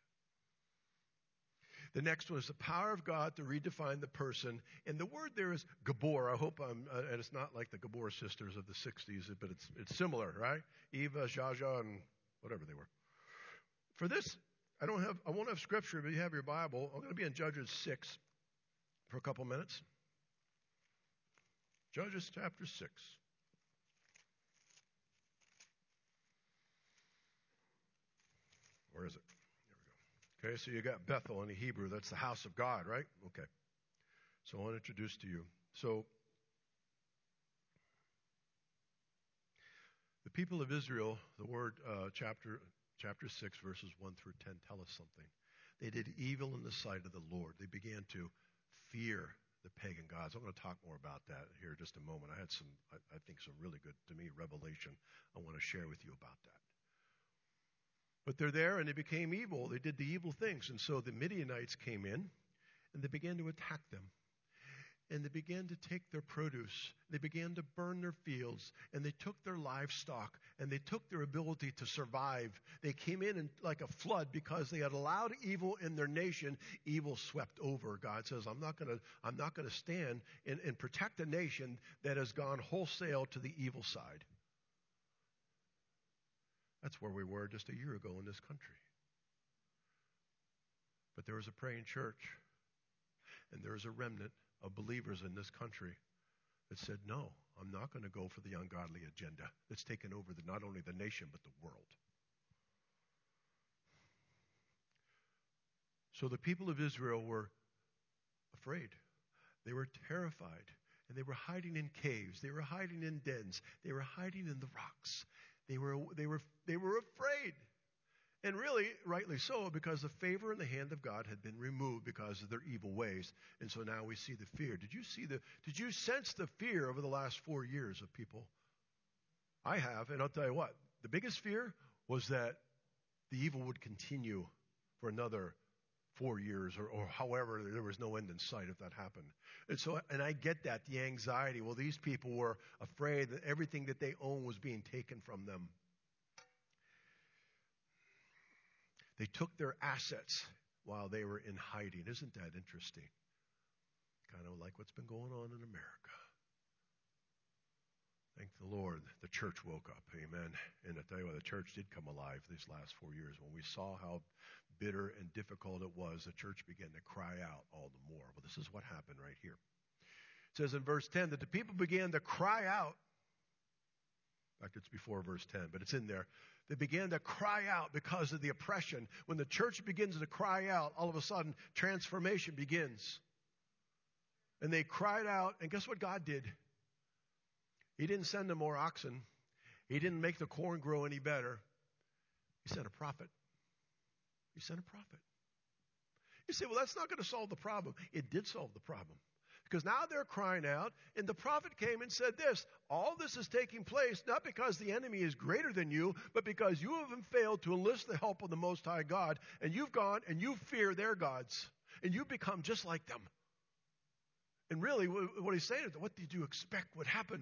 The next one is the power of God to redefine the person. And the word there is Gabor. I hope and it's not like the Gabor sisters of the 60s, but it's similar, right? Eva, Jaja, and whatever they were. For this, I won't have scripture, but you have your Bible. I'm going to be in Judges 6 for a couple minutes. Judges chapter 6. Where is it? There we go. Okay, so you got Bethel in the Hebrew. That's the house of God, right? Okay. So I want to introduce to you. So the people of Israel, the word chapter 6, verses 1 through 10 tell us something. They did evil in the sight of the Lord. They began to fear the pagan gods. I'm going to talk more about that here in just a moment. I had some, I think, some really good, to me, revelation I want to share with you about that. But they're there and they became evil. They did the evil things. And so the Midianites came in and they began to attack them. And they began to take their produce. They began to burn their fields. And they took their livestock. And they took their ability to survive. They came in like a flood because they had allowed evil in their nation. Evil swept over. God says, I'm not going to stand and protect a nation that has gone wholesale to the evil side. That's where we were just a year ago in this country. But there was a praying church. And there was a remnant of believers in this country that said, no, I'm not going to go for the ungodly agenda that's taken over not only the nation, but the world. So the people of Israel were afraid. They were terrified. And they were hiding in caves. They were hiding in dens. They were hiding in the rocks. They were afraid. And really, rightly so, because the favor and the hand of God had been removed because of their evil ways. And so now we see the fear. Did you sense the fear over the last 4 years of people? I have, and I'll tell you what, the biggest fear was that the evil would continue for another 4 years or however, there was no end in sight if that happened. And I get that, the anxiety. Well, these people were afraid that everything that they owned was being taken from them. They took their assets while they were in hiding. Isn't that interesting? Kind of like what's been going on in America. Thank the Lord, the church woke up. Amen. And I tell you what, the church did come alive these last 4 years. When we saw how bitter and difficult it was, the church began to cry out all the more. Well, this is what happened right here. It says in verse 10 that the people began to cry out. In fact, it's before verse 10, but it's in there. They began to cry out because of the oppression. When the church begins to cry out, all of a sudden, transformation begins. And they cried out, and guess what God did? He didn't send them more oxen. He didn't make the corn grow any better. He sent a prophet. He sent a prophet. You say, well, that's not going to solve the problem. It did solve the problem. Because now they're crying out, and the prophet came and said this, all this is taking place not because the enemy is greater than you, but because you have failed to enlist the help of the Most High God, and you've gone and you fear their gods, and you become just like them. And really, what he's saying is, what did you expect would happen?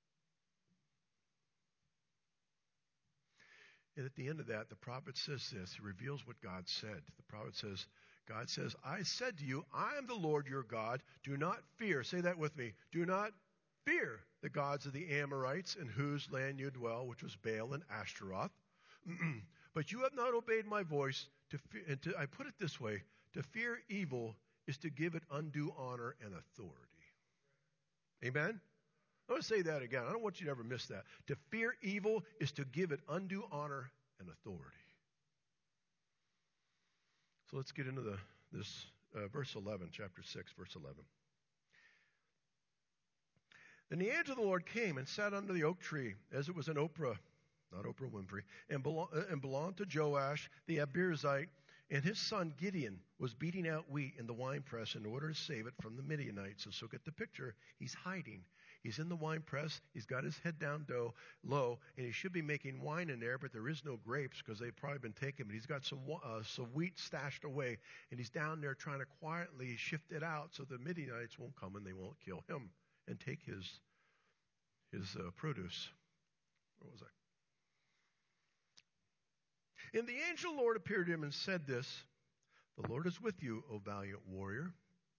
And at the end of that, the prophet says this. He reveals what God said. The prophet says, God says, I said to you, I am the Lord your God. Do not fear. Say that with me. Do not fear the gods of the Amorites in whose land you dwell, which was Baal and Ashtaroth. But you have not obeyed my voice. I put it this way. To fear evil is to give it undue honor and authority. Amen? I want to say that again. I don't want you to ever miss that. To fear evil is to give it undue honor and authority. So let's get into this verse 11, chapter 6, verse 11. Then the angel of the Lord came and sat under the oak tree, as it was an Oprah, not Oprah Winfrey, and belonged to Joash the Abiezrite, and his son Gideon was beating out wheat in the winepress in order to save it from the Midianites. And so get the picture. He's hiding. He's in the winepress. He's got his head down low, and he should be making wine in there, but there is no grapes because they've probably been taken. But he's got some wheat stashed away, and he's down there trying to quietly shift it out so the Midianites won't come and they won't kill him and take his produce. Where was I? And the angel of the Lord appeared to him and said this, the Lord is with you, O valiant warrior.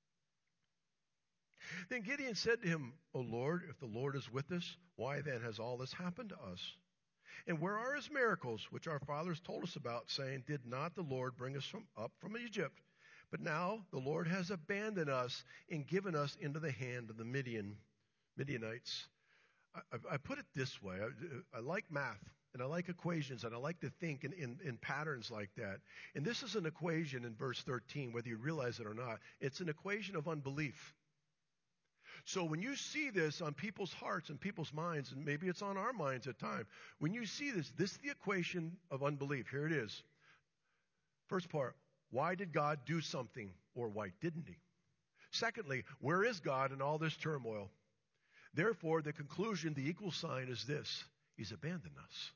Then Gideon said to him, O Lord, if the Lord is with us, why then has all this happened to us? And where are his miracles, which our fathers told us about, saying, did not the Lord bring us up from Egypt? But now the Lord has abandoned us and given us into the hand of the Midianites. I put it this way. I like math, and I like equations, and I like to think in patterns like that. And this is an equation in verse 13, whether you realize it or not. It's an equation of unbelief. So when you see this on people's hearts and people's minds, and maybe it's on our minds at times, when you see this is the equation of unbelief. Here it is. First part, why did God do something, or why didn't he? Secondly, where is God in all this turmoil? Therefore, the conclusion, the equal sign is this: He's abandoned us.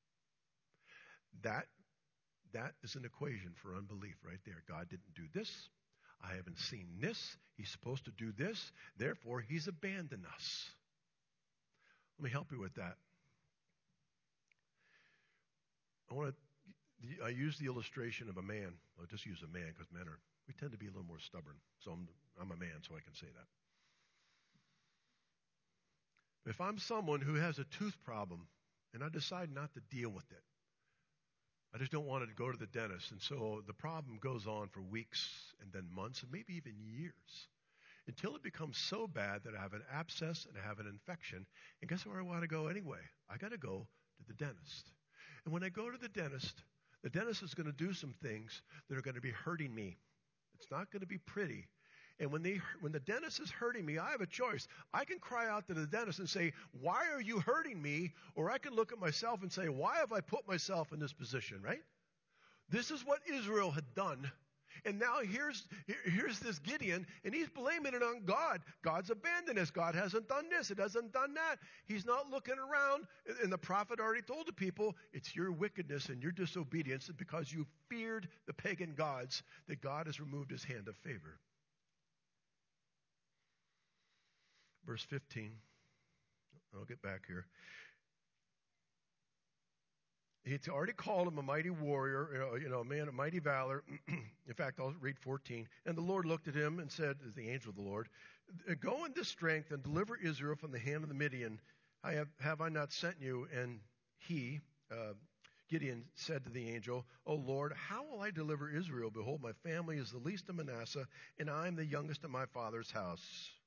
That is an equation for unbelief right there. God didn't do this. I haven't seen this. He's supposed to do this. Therefore, He's abandoned us. Let me help you with that. I use the illustration of a man. I'll just use a man because we tend to be a little more stubborn. So I'm a man, so I can say that. If I'm someone who has a tooth problem and I decide not to deal with it, I just don't want to go to the dentist. And so the problem goes on for weeks and then months and maybe even years until it becomes so bad that I have an abscess and I have an infection. And guess where I want to go anyway? I got to go to the dentist. And when I go to the dentist is going to do some things that are going to be hurting me. It's not going to be pretty. And when the dentist is hurting me, I have a choice. I can cry out to the dentist and say, why are you hurting me? Or I can look at myself and say, why have I put myself in this position, right? This is what Israel had done. And now here's this Gideon, and he's blaming it on God. God's abandoned us. God hasn't done this. It hasn't done that. He's not looking around. And the prophet already told the people, it's your wickedness and your disobedience because you feared the pagan gods that God has removed His hand of favor. Verse 15. I'll get back here. He'd already called him a mighty warrior, a man of mighty valor. In fact, I'll read 14. And the Lord looked at him and said, as the angel of the Lord, go in this strength and deliver Israel from the hand of the Midian. Have I not sent you? And he, Gideon, said to the angel, O Lord, how will I deliver Israel? Behold, my family is the least of Manasseh, and I am the youngest of my father's house.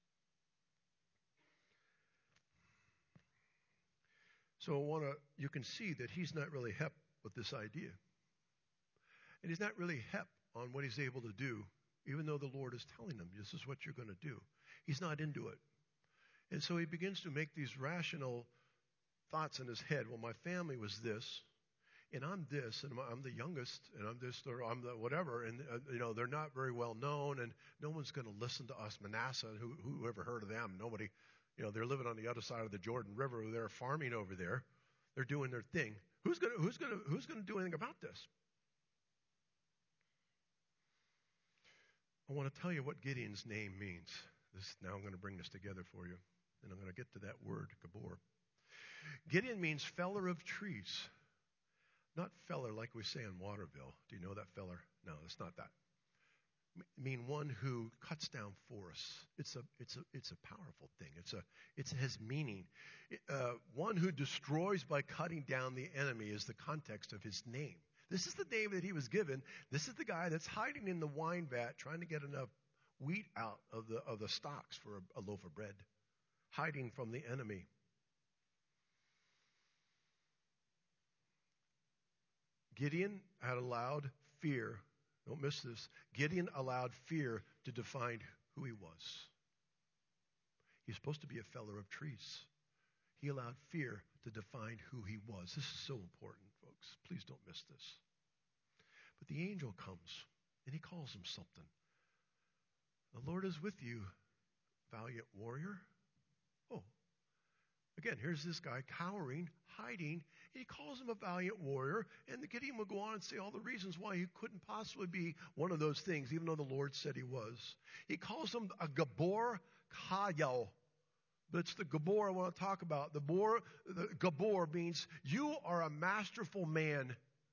So you can see that he's not really hep with this idea. And he's not really hep on what he's able to do, even though the Lord is telling him, this is what you're going to do. He's not into it. And so he begins to make these rational thoughts in his head. Well, my family was this, and I'm this, and I'm the youngest, and I'm this, or I'm the whatever. And, they're not very well known, and no one's going to listen to us. Manasseh, who ever heard of them? Nobody. They're living on the other side of the Jordan River. They're farming over there. They're doing their thing. Who's going to do anything about this? I want to tell you what Gideon's name means. Now I'm going to bring this together for you, and I'm going to get to that word, Gabor. Gideon means feller of trees, not feller like we say in Waterville. Do you know that feller? No, it's not that. Mean one who cuts down forests. It's a powerful thing. It has meaning. One who destroys by cutting down the enemy is the context of his name. This is the name that he was given. This is the guy that's hiding in the wine vat, trying to get enough wheat out of the stalks for a loaf of bread, hiding from the enemy. Gideon had allowed fear. Don't miss this. Gideon allowed fear to define who he was. He's supposed to be a feller of trees. He allowed fear to define who he was. This is so important, folks. Please don't miss this. But the angel comes, and he calls him something. The Lord is with you, valiant warrior. Oh, again, here's this guy cowering, hiding. He calls him a valiant warrior, and the Gideon will go on and say all the reasons why he couldn't possibly be one of those things, even though the Lord said he was. He calls him a Gabor Chayil. But it's the Gabor I want to talk about. The Gabor means you are a masterful man.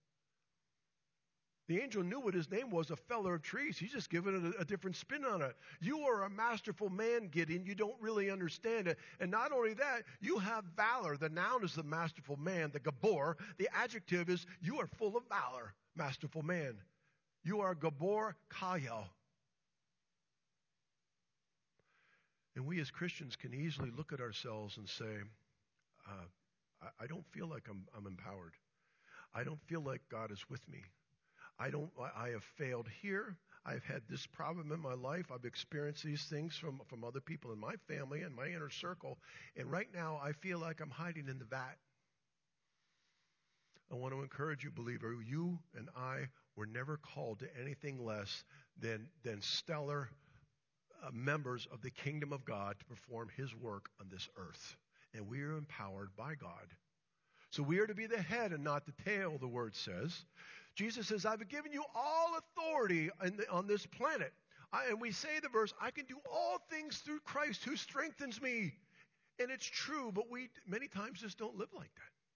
The angel knew what his name was, a feller of trees. He's just giving it a different spin on it. You are a masterful man, Gideon. You don't really understand it. And not only that, you have valor. The noun is the masterful man. The Gabor, the adjective is you are full of valor, masterful man. You are Gabor Chayil. And we as Christians can easily look at ourselves and say, I don't feel like I'm empowered. I don't feel like God is with me. I have failed here. I've had this problem in my life. I've experienced these things from other people in my family and my inner circle. And right now, I feel like I'm hiding in the vat. I want to encourage you, believer, you and I were never called to anything less than stellar members of the kingdom of God to perform his work on this earth. And we are empowered by God. So we are to be the head and not the tail, the word says. Jesus says, I've given you all authority on this planet. And we say the verse, I can do all things through Christ who strengthens me. And it's true, but we many times just don't live like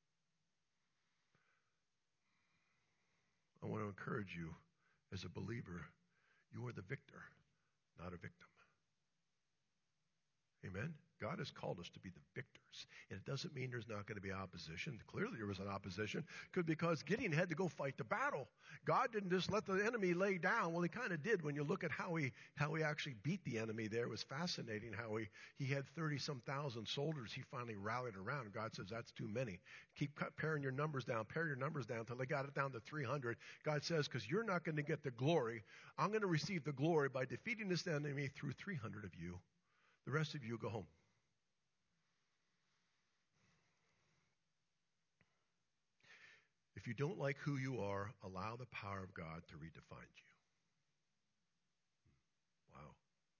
that. I want to encourage you as a believer, you are the victor, not a victim. Amen? God has called us to be the victors. And it doesn't mean there's not going to be opposition. Clearly there was an opposition because Gideon had to go fight the battle. God didn't just let the enemy lay down. Well, he kind of did when you look at how he actually beat the enemy there. It was fascinating how he had 30-some thousand soldiers he finally rallied around. God says, that's too many. Keep paring your numbers down until they got it down to 300. God says, because you're not going to get the glory. I'm going to receive the glory by defeating this enemy through 300 of you. The rest of you go home. If you don't like who you are, allow the power of God to redefine you. Wow.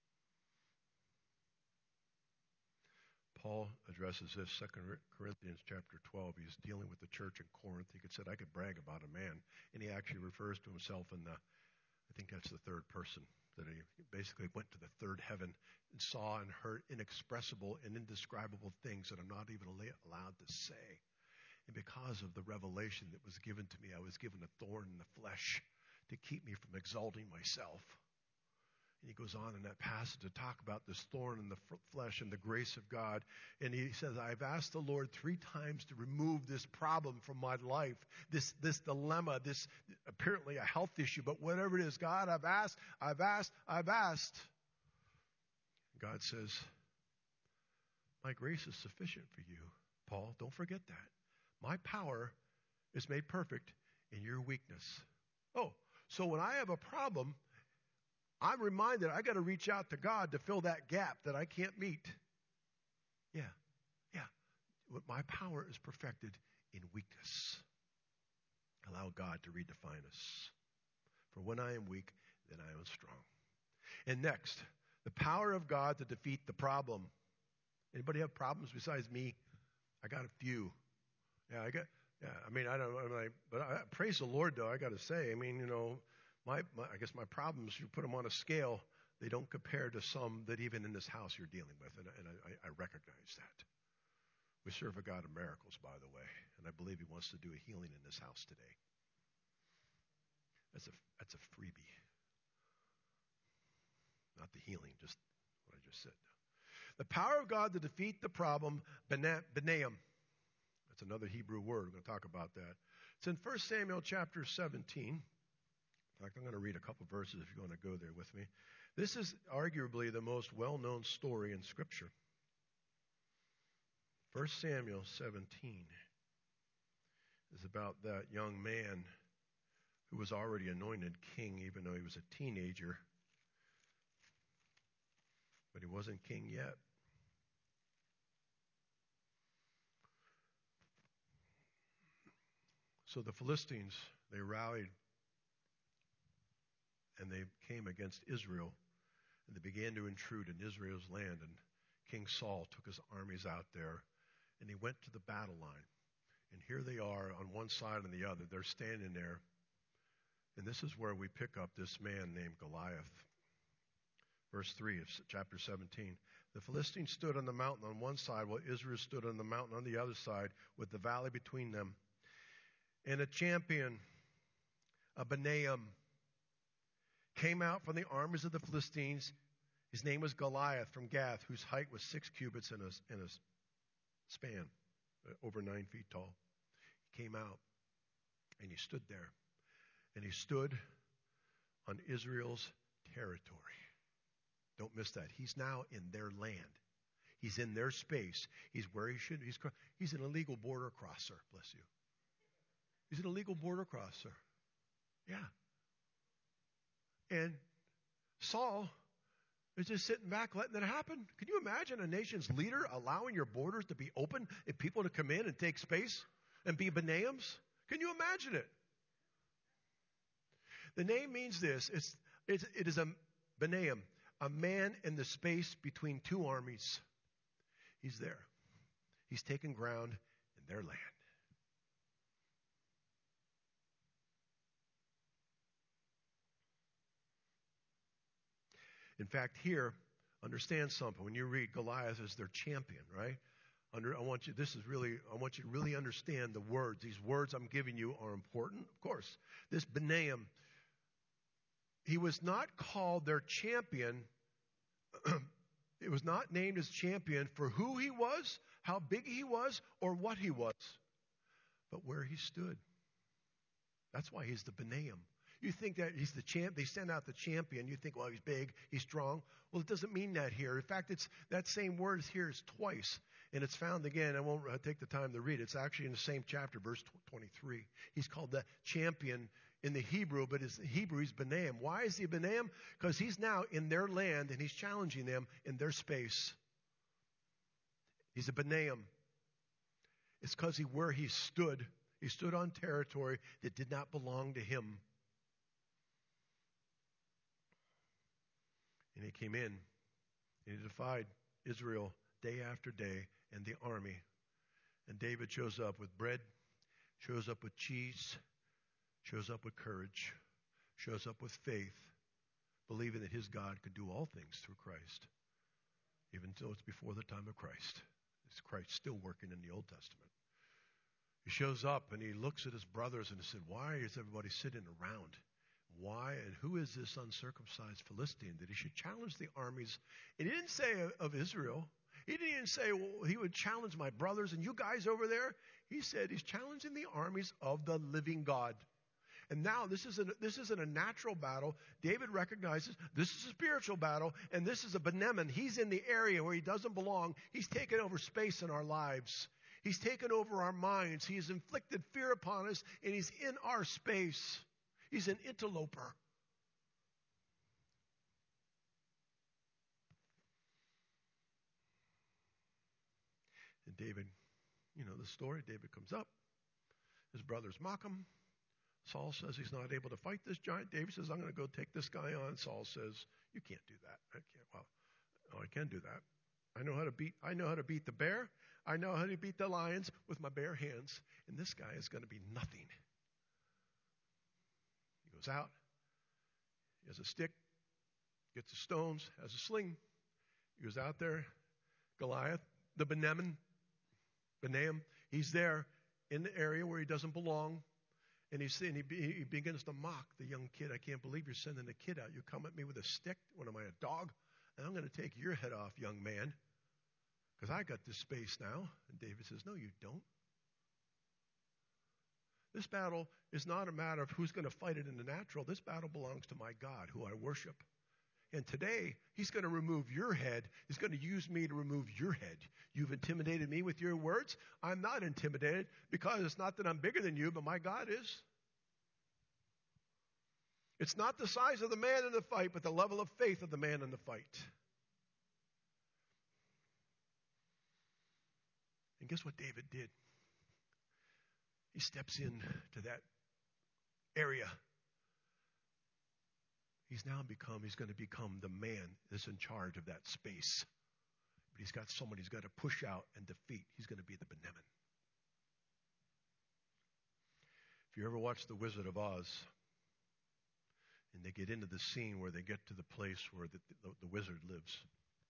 Paul addresses this, 2 Corinthians chapter 12. He's dealing with the church in Corinth. He said, I could brag about a man. And he actually refers to himself in I think that's the third person, that he basically went to the third heaven and saw and heard inexpressible and indescribable things that I'm not even allowed to say. And because of the revelation that was given to me, I was given a thorn in the flesh to keep me from exalting myself. And he goes on in that passage to talk about this thorn in the flesh and the grace of God. And he says, I've asked the Lord 3 times to remove this problem from my life, this dilemma, this apparently a health issue, but whatever it is, God, I've asked. God says, my grace is sufficient for you, Paul. Don't forget that. My power is made perfect in your weakness. Oh, so when I have a problem, I'm reminded I got to reach out to God to fill that gap that I can't meet. Yeah. My power is perfected in weakness. Allow God to redefine us. For when I am weak, then I am strong. And next, the power of God to defeat the problem. Anybody have problems besides me? I got a few. I praise the Lord, though, I got to say. I mean, I guess my problems, you put them on a scale, they don't compare to some that even in this house you're dealing with, and I recognize that. We serve a God of miracles, by the way, and I believe he wants to do a healing in this house today. That's a freebie. Not the healing, just what I just said. The power of God to defeat the problem, Benaim. That's another Hebrew word. We're going to talk about that. It's in 1 Samuel chapter 17. In fact, I'm going to read a couple verses if you want to go there with me. This is arguably the most well-known story in Scripture. 1 Samuel 17 is about that young man who was already anointed king, even though he was a teenager. But he wasn't king yet. So the Philistines, they rallied and they came against Israel, and they began to intrude in Israel's land. And King Saul took his armies out there, and he went to the battle line. And here they are on one side and the other. They're standing there. And this is where we pick up this man named Goliath. Verse 3 of chapter 17. The Philistines stood on the mountain on one side, while Israel stood on the mountain on the other side, with the valley between them. And a champion, a Benaim, came out from the armies of the Philistines. His name was Goliath from Gath, whose height was 6 cubits in a span, over 9 feet tall. He came out, and he stood there. And he stood on Israel's territory. Don't miss that. He's now in their land. He's in their space. He's where he should. He's an illegal border crosser, bless you. He's an illegal border crosser. Yeah. And Saul is just sitting back letting it happen. Can you imagine a nation's leader allowing your borders to be open and people to come in and take space and be Benaims? Can you imagine it? The name means this. It is a Benaim, a man in the space between two armies. He's there. He's taken ground in their land. In fact, here, understand something. When you read Goliath as their champion, right? I want you to really understand the words. These words I'm giving you are important. Of course, this Benaim, he was not called their champion. It was not named as champion for who he was, how big he was, or what he was, but where he stood. That's why he's the Benaim. You think that he's the champ, they send out the champion, you think, well, he's big, he's strong. Well, it doesn't mean that here. In fact, it's that same word here is twice, and it's found again. I won't take the time to read it. It's actually in the same chapter, verse 23. He's called the champion in the Hebrew, but in Hebrew he's Benaim. Why is he Benaim? Because he's now in their land, and he's challenging them in their space. He's a Benaim. It's because where he stood on territory that did not belong to him. And he came in, and he defied Israel day after day and the army. And David shows up with bread, shows up with cheese, shows up with courage, shows up with faith, believing that his God could do all things through Christ, even though it's before the time of Christ. It's Christ still working in the Old Testament. He shows up, and he looks at his brothers and he said, why is everybody sitting around? Why and who is this uncircumcised Philistine that he should challenge the armies? And he didn't say of Israel. He didn't even say, well, he would challenge my brothers and you guys over there. He said he's challenging the armies of the living God. And now this isn't a natural battle. David recognizes this is a spiritual battle, and this is a Benaim. He's in the area where he doesn't belong. He's taken over space in our lives. He's taken over our minds. He has inflicted fear upon us, and he's in our space. He's an interloper. And David, the story, David comes up. His brothers mock him. Saul says he's not able to fight this giant. David says, I'm going to go take this guy on. Saul says, you can't do that. I can't. Well, no, I can do that. I know how to beat the bear. I know how to beat the lions with my bare hands. And this guy is going to be nothing. He goes out. He has a stick. Gets the stones. Has a sling. He goes out there. Goliath, the Benaim, he's there in the area where he doesn't belong. And he begins to mock the young kid. I can't believe you're sending a kid out. You come at me with a stick? What am I, a dog? And I'm going to take your head off, young man, because I got this space now. And David says, no, you don't. This battle is not a matter of who's going to fight it in the natural. This battle belongs to my God, who I worship. And today, he's going to remove your head. He's going to use me to remove your head. You've intimidated me with your words. I'm not intimidated because it's not that I'm bigger than you, but my God is. It's not the size of the man in the fight, but the level of faith of the man in the fight. And guess what David did? He steps into that area. He's going to become the man that's in charge of that space. But he's got someone he's got to push out and defeat. He's going to be the Benaim. If you ever watch The Wizard of Oz, and they get into the scene where they get to the place where the wizard lives.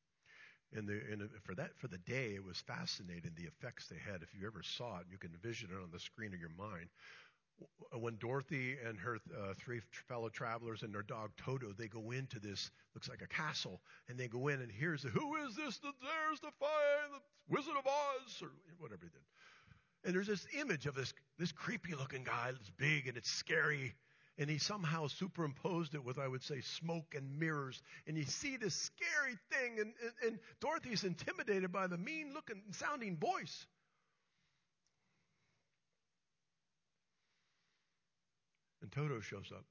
For the day, it was fascinating, the effects they had. If you ever saw it, you can envision it on the screen of your mind. When Dorothy and her three fellow travelers and their dog Toto, they go into this, looks like a castle, and they go in and who is this that dares defy the Wizard of Oz, or whatever he did. And there's this image of this creepy looking guy that's big and it's scary, and he somehow superimposed it with, I would say, smoke and mirrors, and you see this scary thing, and Dorothy's intimidated by the mean looking, sounding voice. And Toto shows up.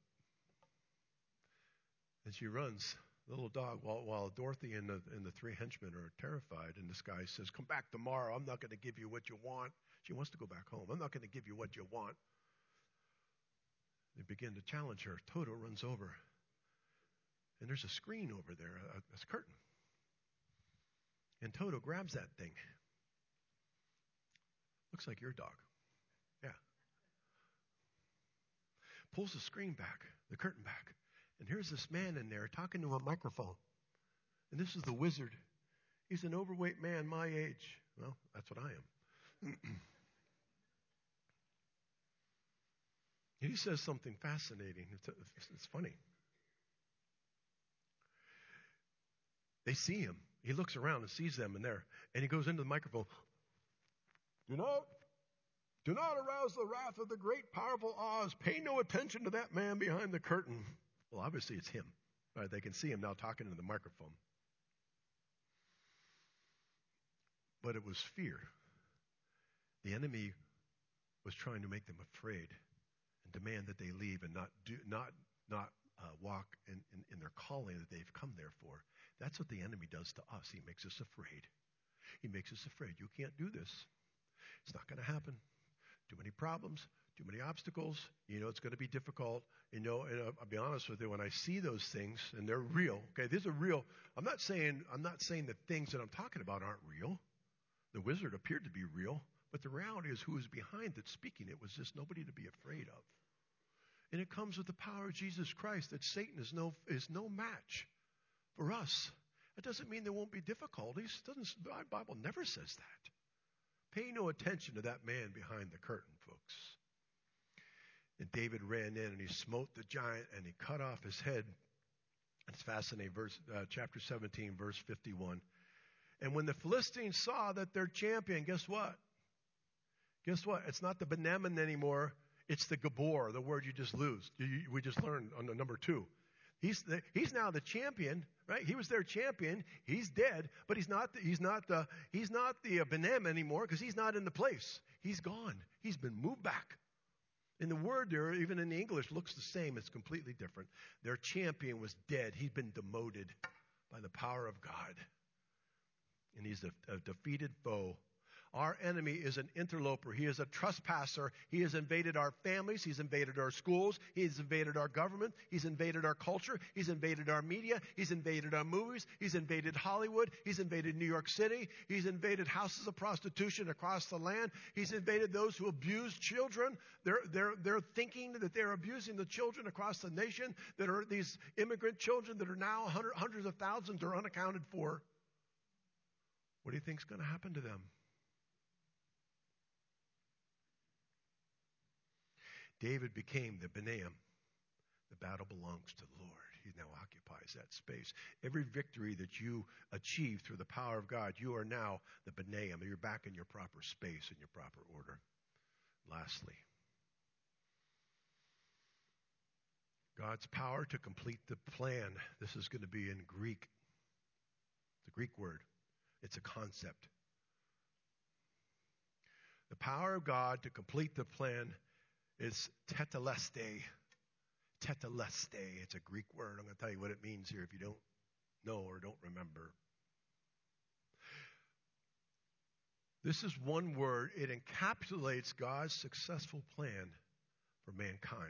And she runs, the little dog, while Dorothy and the three henchmen are terrified. And this guy says, come back tomorrow. I'm not going to give you what you want. She wants to go back home. I'm not going to give you what you want. They begin to challenge her. Toto runs over. And there's a screen over there, a curtain. And Toto grabs that thing. Looks like your dog. Yeah. Pulls the screen back, the curtain back. And here's this man in there talking to a microphone. And this is the wizard. He's an overweight man my age. Well, that's what I am. And he says something fascinating. It's funny. They see him. He looks around and sees them in there. And he goes into the microphone. Do not arouse the wrath of the great, powerful Oz. Pay no attention to that man behind the curtain. Well, obviously it's him. Right? They can see him now talking into the microphone. But it was fear. The enemy was trying to make them afraid and demand that they leave and not walk in their calling that they've come there for. That's what the enemy does to us. He makes us afraid. He makes us afraid. You can't do this. It's not going to happen. Too many problems, too many obstacles. You know it's going to be difficult. And I'll be honest with you, when I see those things, and they're real, okay, these are real. I'm not saying the things that I'm talking about aren't real. The wizard appeared to be real, but the reality is who is behind it speaking. It was just nobody to be afraid of. And it comes with the power of Jesus Christ that Satan is no match for us. It doesn't mean there won't be difficulties. The Bible never says that. Pay no attention to that man behind the curtain, folks. And David ran in and he smote the giant and he cut off his head. It's fascinating. Chapter 17, verse 51. And when the Philistines saw that their champion, guess what? Guess what? It's not the Benamin anymore. It's the Gabor, the word you just lose. We just learned on the number 2. He's now the champion, right? He was their champion. He's dead, but he's not the Benamin anymore because he's not in the place. He's gone. He's been moved back. And the word there, even in the English, looks the same. It's completely different. Their champion was dead. He'd been demoted by the power of God. And he's a defeated foe. Our enemy is an interloper. He is a trespasser. He has invaded our families. He's invaded our schools. He's invaded our government. He's invaded our culture. He's invaded our media. He's invaded our movies. He's invaded Hollywood. He's invaded New York City. He's invaded houses of prostitution across the land. He's invaded those who abuse children. They're thinking that they're abusing the children across the nation, that are these immigrant children that are now hundreds of thousands are unaccounted for. What do you think is going to happen to them? David became the Benaim. The battle belongs to the Lord. He now occupies that space. Every victory that you achieve through the power of God, you are now the Benaim. You're back in your proper space, in your proper order. Lastly, God's power to complete the plan. This is going to be in Greek. It's a Greek word. It's a concept. The power of God to complete the plan is tetelestai. Tetelestai. It's a Greek word. I'm going to tell you what it means here if you don't know or don't remember. This is one word. It encapsulates God's successful plan for mankind.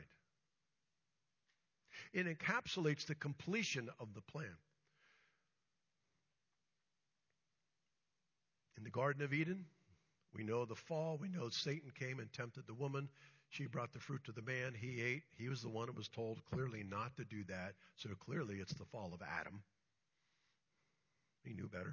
It encapsulates the completion of the plan. In the Garden of Eden, we know the fall. We know Satan came and tempted the woman. She brought the fruit to the man. He ate. He was the one who was told clearly not to do that. So clearly it's the fall of Adam. He knew better.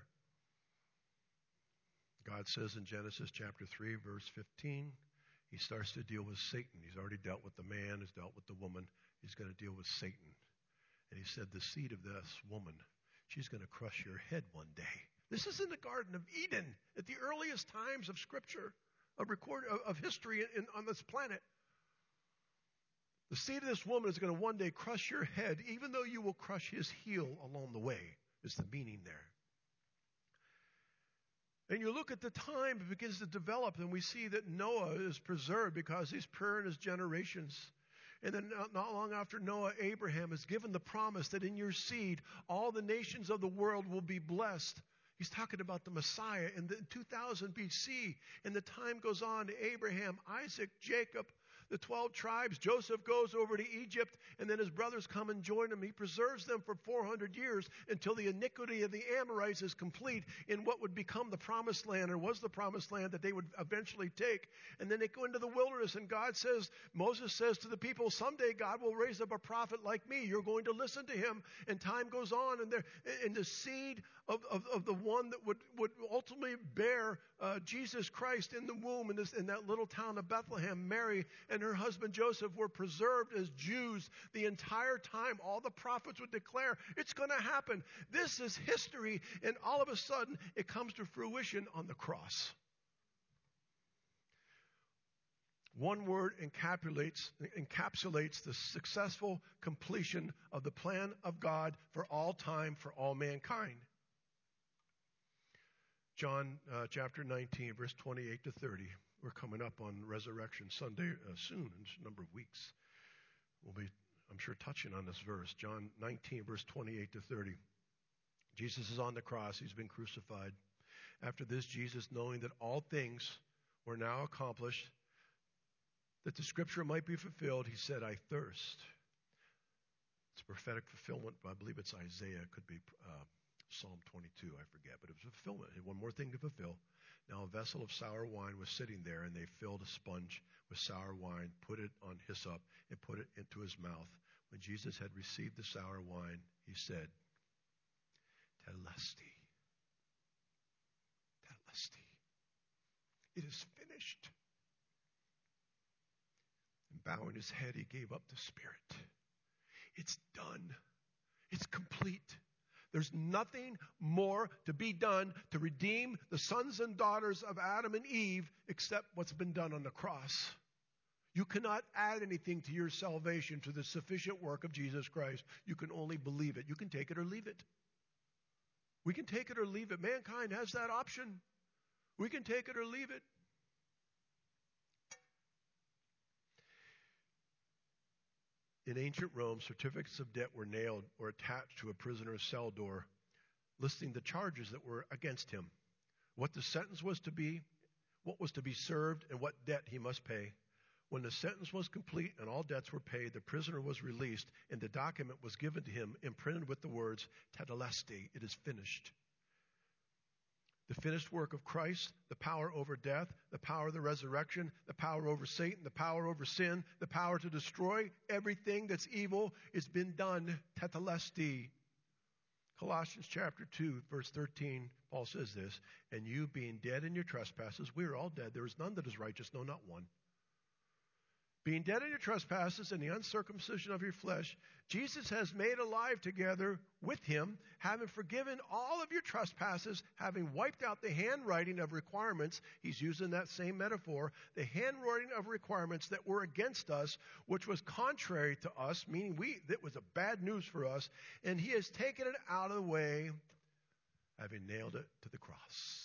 God says in Genesis chapter 3, verse 15, he starts to deal with Satan. He's already dealt with the man. He's dealt with the woman. He's going to deal with Satan. And he said, the seed of this woman, she's going to crush your head one day. This is in the Garden of Eden, at the earliest times of Scripture, of history on this planet. The seed of this woman is going to one day crush your head, even though you will crush his heel along the way, is the meaning there. And you look at the time, it begins to develop, and we see that Noah is preserved because he's pure in his generations. And then not long after Noah, Abraham is given the promise that in your seed, all the nations of the world will be blessed. He's talking about the Messiah in 2000 BC. And the time goes on to Abraham, Isaac, Jacob. the 12 tribes. Joseph goes over to Egypt, and then his brothers come and join him. He preserves them for 400 years until the iniquity of the Amorites is complete in what would become the promised land, or was the promised land that they would eventually take. And then they go into the wilderness, and Moses says to the people, someday God will raise up a prophet like me. You're going to listen to him. And time goes on, and the seed of the one that would ultimately bear Jesus Christ in the womb in that little town of Bethlehem, Mary and her husband Joseph were preserved as Jews the entire time. All the prophets would declare, it's going to happen. This is history. And all of a sudden, it comes to fruition on the cross. One word encapsulates the successful completion of the plan of God for all time, for all mankind. John chapter 19, verse 28 to 30. We're coming up on Resurrection Sunday soon, in a number of weeks. We'll be, I'm sure, touching on this verse. John 19, verse 28 to 30. Jesus is on the cross. He's been crucified. After this, Jesus, knowing that all things were now accomplished, that the scripture might be fulfilled, he said, I thirst. It's prophetic fulfillment, but I believe it's Isaiah. It could be Psalm 22, I forget. But it was a fulfillment. He had one more thing to fulfill. Now a vessel of sour wine was sitting there, and they filled a sponge with sour wine, put it on hyssop, and put it into his mouth. When Jesus had received the sour wine, he said, Tetelestai. Tetelestai. It is finished. And bowing his head, he gave up the spirit. It's done. It's complete. There's nothing more to be done to redeem the sons and daughters of Adam and Eve except what's been done on the cross. You cannot add anything to your salvation, to the sufficient work of Jesus Christ. You can only believe it. You can take it or leave it. We can take it or leave it. Mankind has that option. We can take it or leave it. In ancient Rome, certificates of debt were nailed or attached to a prisoner's cell door, listing the charges that were against him, what the sentence was to be, what was to be served, and what debt he must pay. When the sentence was complete and all debts were paid, the prisoner was released, and the document was given to him, imprinted with the words, Tetelestai, it is finished. The finished work of Christ, the power over death, the power of the resurrection, the power over Satan, the power over sin, the power to destroy everything that's evil, it's been done. Tetelestai. Colossians chapter 2, verse 13, Paul says this, and you being dead in your trespasses, we are all dead. There is none that is righteous, no, not one. Being dead in your trespasses and the uncircumcision of your flesh, Jesus has made alive together with him, having forgiven all of your trespasses, having wiped out the handwriting of requirements. He's using that same metaphor, the handwriting of requirements that were against us, which was contrary to us, meaning that was a bad news for us, and he has taken it out of the way, having nailed it to the cross.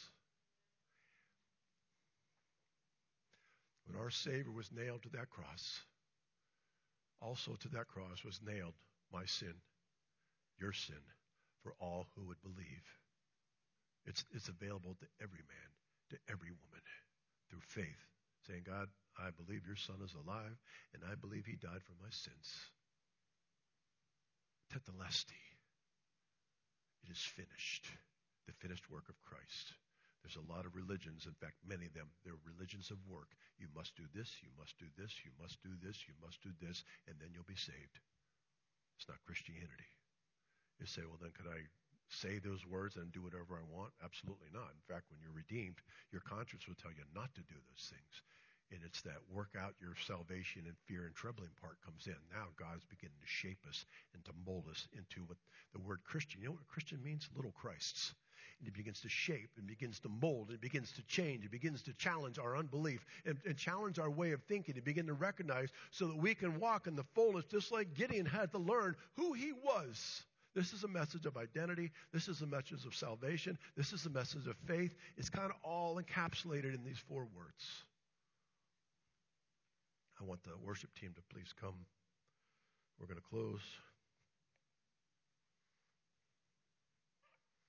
When our Savior was nailed to that cross, also to that cross was nailed my sin, your sin, for all who would believe. It's available to every man, to every woman, through faith, saying, God, I believe your Son is alive, and I believe he died for my sins. Tetelestai. It is finished, the finished work of Christ. There's a lot of religions, in fact, many of them, they're religions of work. You must do this, you must do this, you must do this, you must do this, and then you'll be saved. It's not Christianity. You say, well, then could I say those words and do whatever I want? Absolutely not. In fact, when you're redeemed, your conscience will tell you not to do those things. And it's that work out your salvation and fear and trembling part comes in. Now God's beginning to shape us and to mold us into what the word Christian, you know what Christian means? Little Christs. And it begins to shape and begins to mold and begins to change. It begins to challenge our unbelief and challenge our way of thinking and begin to recognize so that we can walk in the fullness just like Gideon had to learn who he was. This is a message of identity. This is a message of salvation. This is a message of faith. It's kind of all encapsulated in these 4 words. I want the worship team to please come. We're going to close.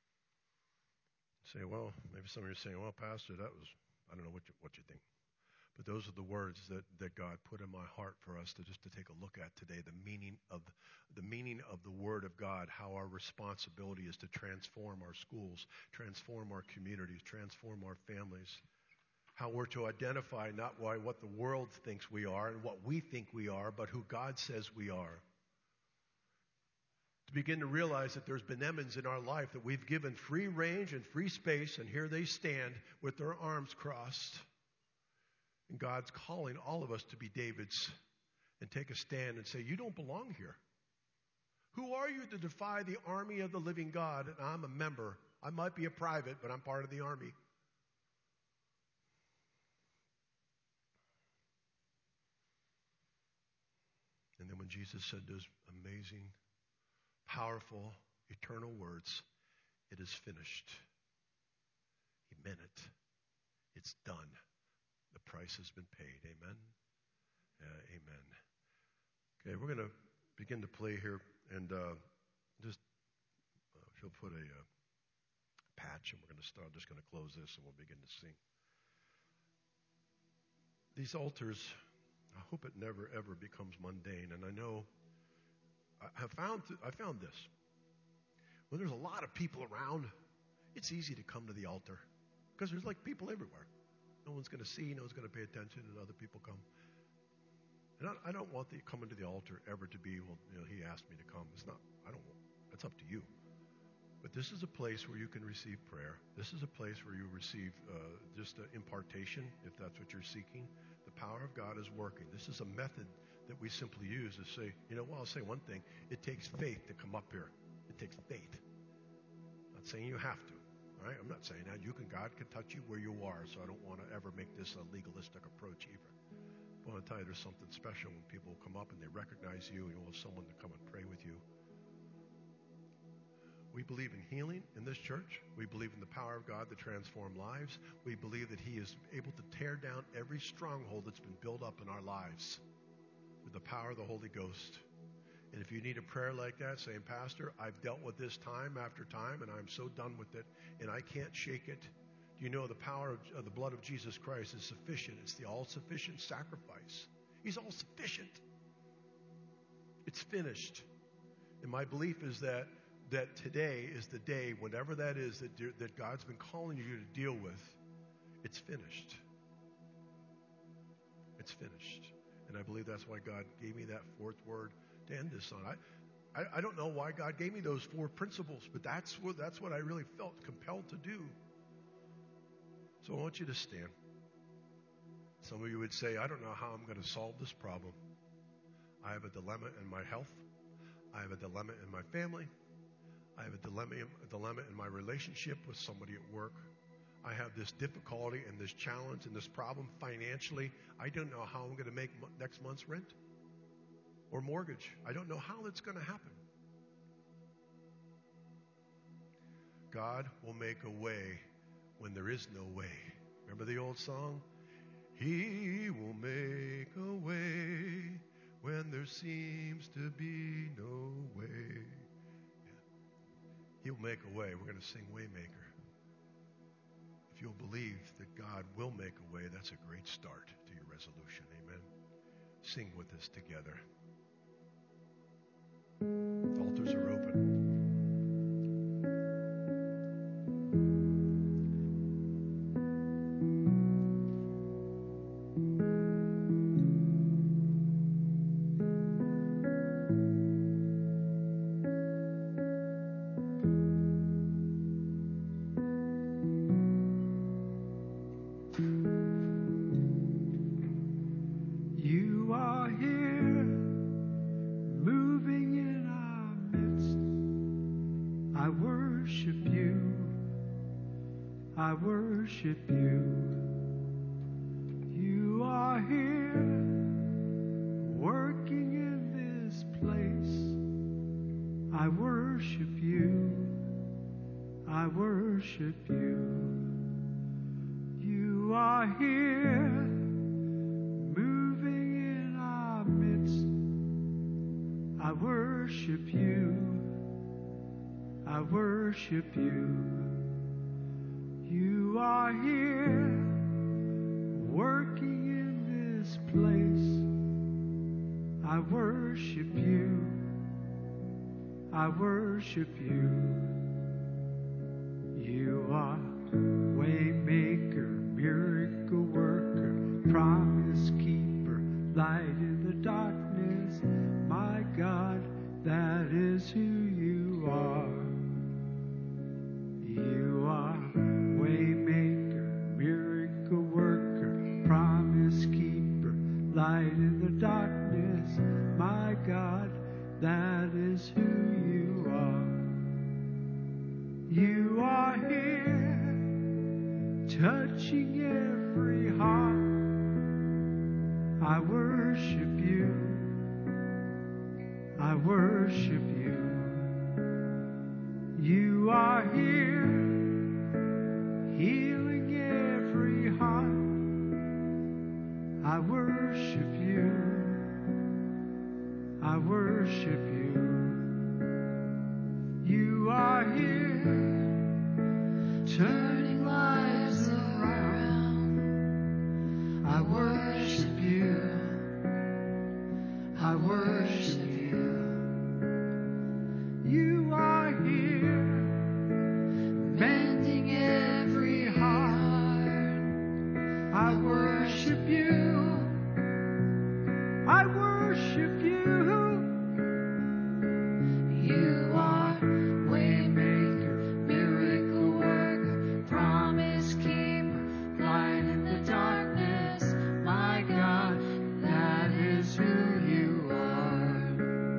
Say, well, maybe some of you are saying, well, Pastor, that was, I don't know what you think. But those are the words that God put in my heart for us to take a look at today, the meaning of the Word of God, how our responsibility is to transform our schools, transform our communities, transform our families, how we're to identify not by what the world thinks we are and what we think we are, but who God says we are. To begin to realize that there's benemons in our life, that we've given free range and free space, and here they stand with their arms crossed. And God's calling all of us to be Davids and take a stand and say, you don't belong here. Who are you to defy the army of the living God? And I'm a member. I might be a private, but I'm part of the army. And then when Jesus said those amazing, powerful, eternal words, it is finished. He meant it. It's done. The price has been paid. Amen? Amen. Okay, we're going to begin to play here, and she'll put a patch, and we're going to start. Just going to close this, and we'll begin to sing. These altars, I hope it never ever becomes mundane. And I know I found this. When there's a lot of people around, it's easy to come to the altar because there's like people everywhere. No one's going to see, no one's going to pay attention, and other people come. And I don't want the coming to the altar ever to be, well, he asked me to come. It's not, that's up to you. But this is a place where you can receive prayer. This is a place where you receive just an impartation, if that's what you're seeking. The power of God is working. This is a method that we simply use to say, I'll say one thing. It takes faith to come up here. It takes faith. I'm not saying you have to. Right? I'm not saying that. God can touch you where you are, so I don't want to ever make this a legalistic approach either. I want to tell you there's something special when people come up and they recognize you and you want someone to come and pray with you. We believe in healing in this church. We believe in the power of God to transform lives. We believe that He is able to tear down every stronghold that's been built up in our lives with the power of the Holy Ghost. And if you need a prayer like that, saying, Pastor, I've dealt with this time after time, and I'm so done with it, and I can't shake it. Do you know the power of the blood of Jesus Christ is sufficient? It's the all-sufficient sacrifice. He's all-sufficient. It's finished. And my belief is that today is the day, whatever that is that God's been calling you to deal with, it's finished. It's finished. And I believe that's why God gave me that fourth word to end this on. I don't know why God gave me those four principles, but that's what I really felt compelled to do. So I want you to stand. Some of you would say, I don't know how I'm going to solve this problem. I have a dilemma in my health. I have a dilemma in my family. I have a dilemma in my relationship with somebody at work. I have this difficulty and this challenge and this problem financially. I don't know how I'm going to make next month's rent or mortgage. I don't know how it's going to happen. God will make a way when there is no way. Remember the old song? He will make a way when there seems to be no way. Yeah. He'll make a way. We're going to sing Waymaker. If you'll believe that God will make a way, that's a great start to your resolution. Amen. Sing with us together. The altars are open.
I worship you. You are here, working in this place. I worship you. I worship you. You are here, moving in our midst. I worship you. I worship you. You are here, working in this place. I worship you. I worship you. You are waymaker, miracle worker, promise keeper, light in the darkness. My God, that is who you are. You are waymaker, miracle worker, promise keeper, light in the darkness. My God, that is who you are. You are here, touching every heart. I worship you. I worship you. You are here, healing every heart. I worship you. I worship you. You are here, turning lives around. I worship you. I worship you. You are here, mending every heart. I worship you. I worship you. You are waymaker, miracle worker, promise keeper, light in the darkness. My God, that is who you are.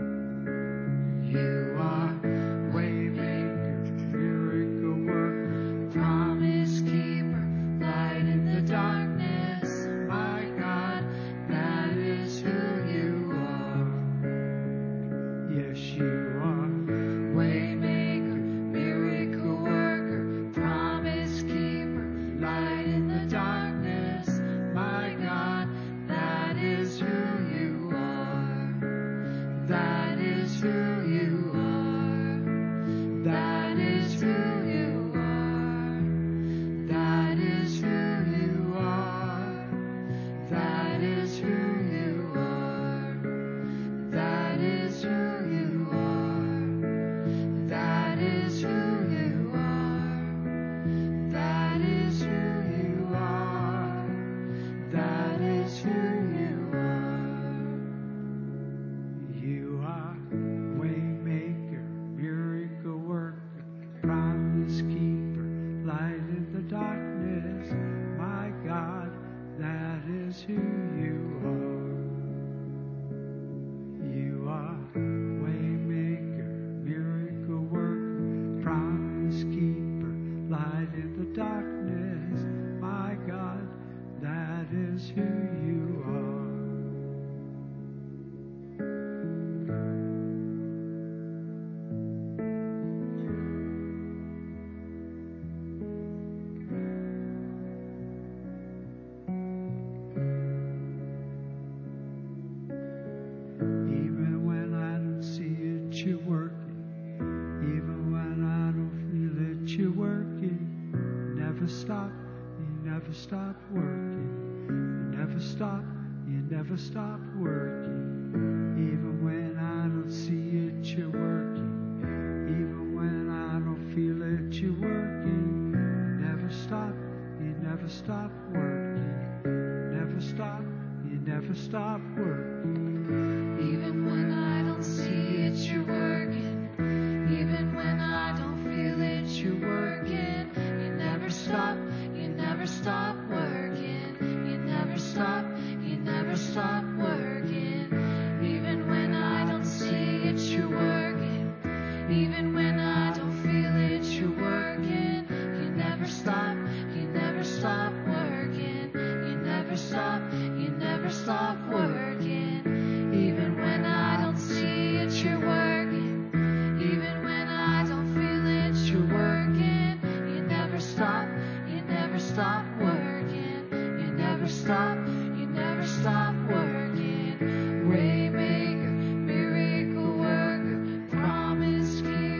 You are waymaker, miracle worker, promise keeper, light in the darkness. My God, that is who you are. Yes, you are waymaker, miracle worker, promise keeper, light in the darkness. My God, that is who you are. That is who you are. That is who you are. That is who you are. That is who you are. That is who you are. That is who you are. That is who you are. That is who you are. You are waymaker, miracle worker, promise keeper, light in the darkness. My God, that is who you are. You are waymaker, miracle worker, promise keeper, light in the darkness. My God, that is who you are. Even when I don't see it, you're working. Even when I don't feel it, you're working. You never stop, you never stop working. You never stop, you never stop working. Even when I don't see it, you're working. Even when I don't feel it, you're working. You never stop, you never stop working. You never stop, you never stop working. Even when I don't see it, you're working. Even when I don't feel it, you're working. You never stop, you never stop working. You never stop, you never stop working. Even when I don't see it, you're working. Even when I don't feel it, you're working. You never stop, you never stop working. You never stop, you never stop working. Even when I don't see it, you're working. Even when I don't feel it, you're working. You never stop, you never stop working. You never stop, you never stop working. Waymaker, miracle worker, promise keeper.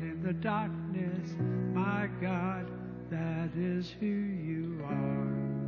in the darkness. My God, that is who you are.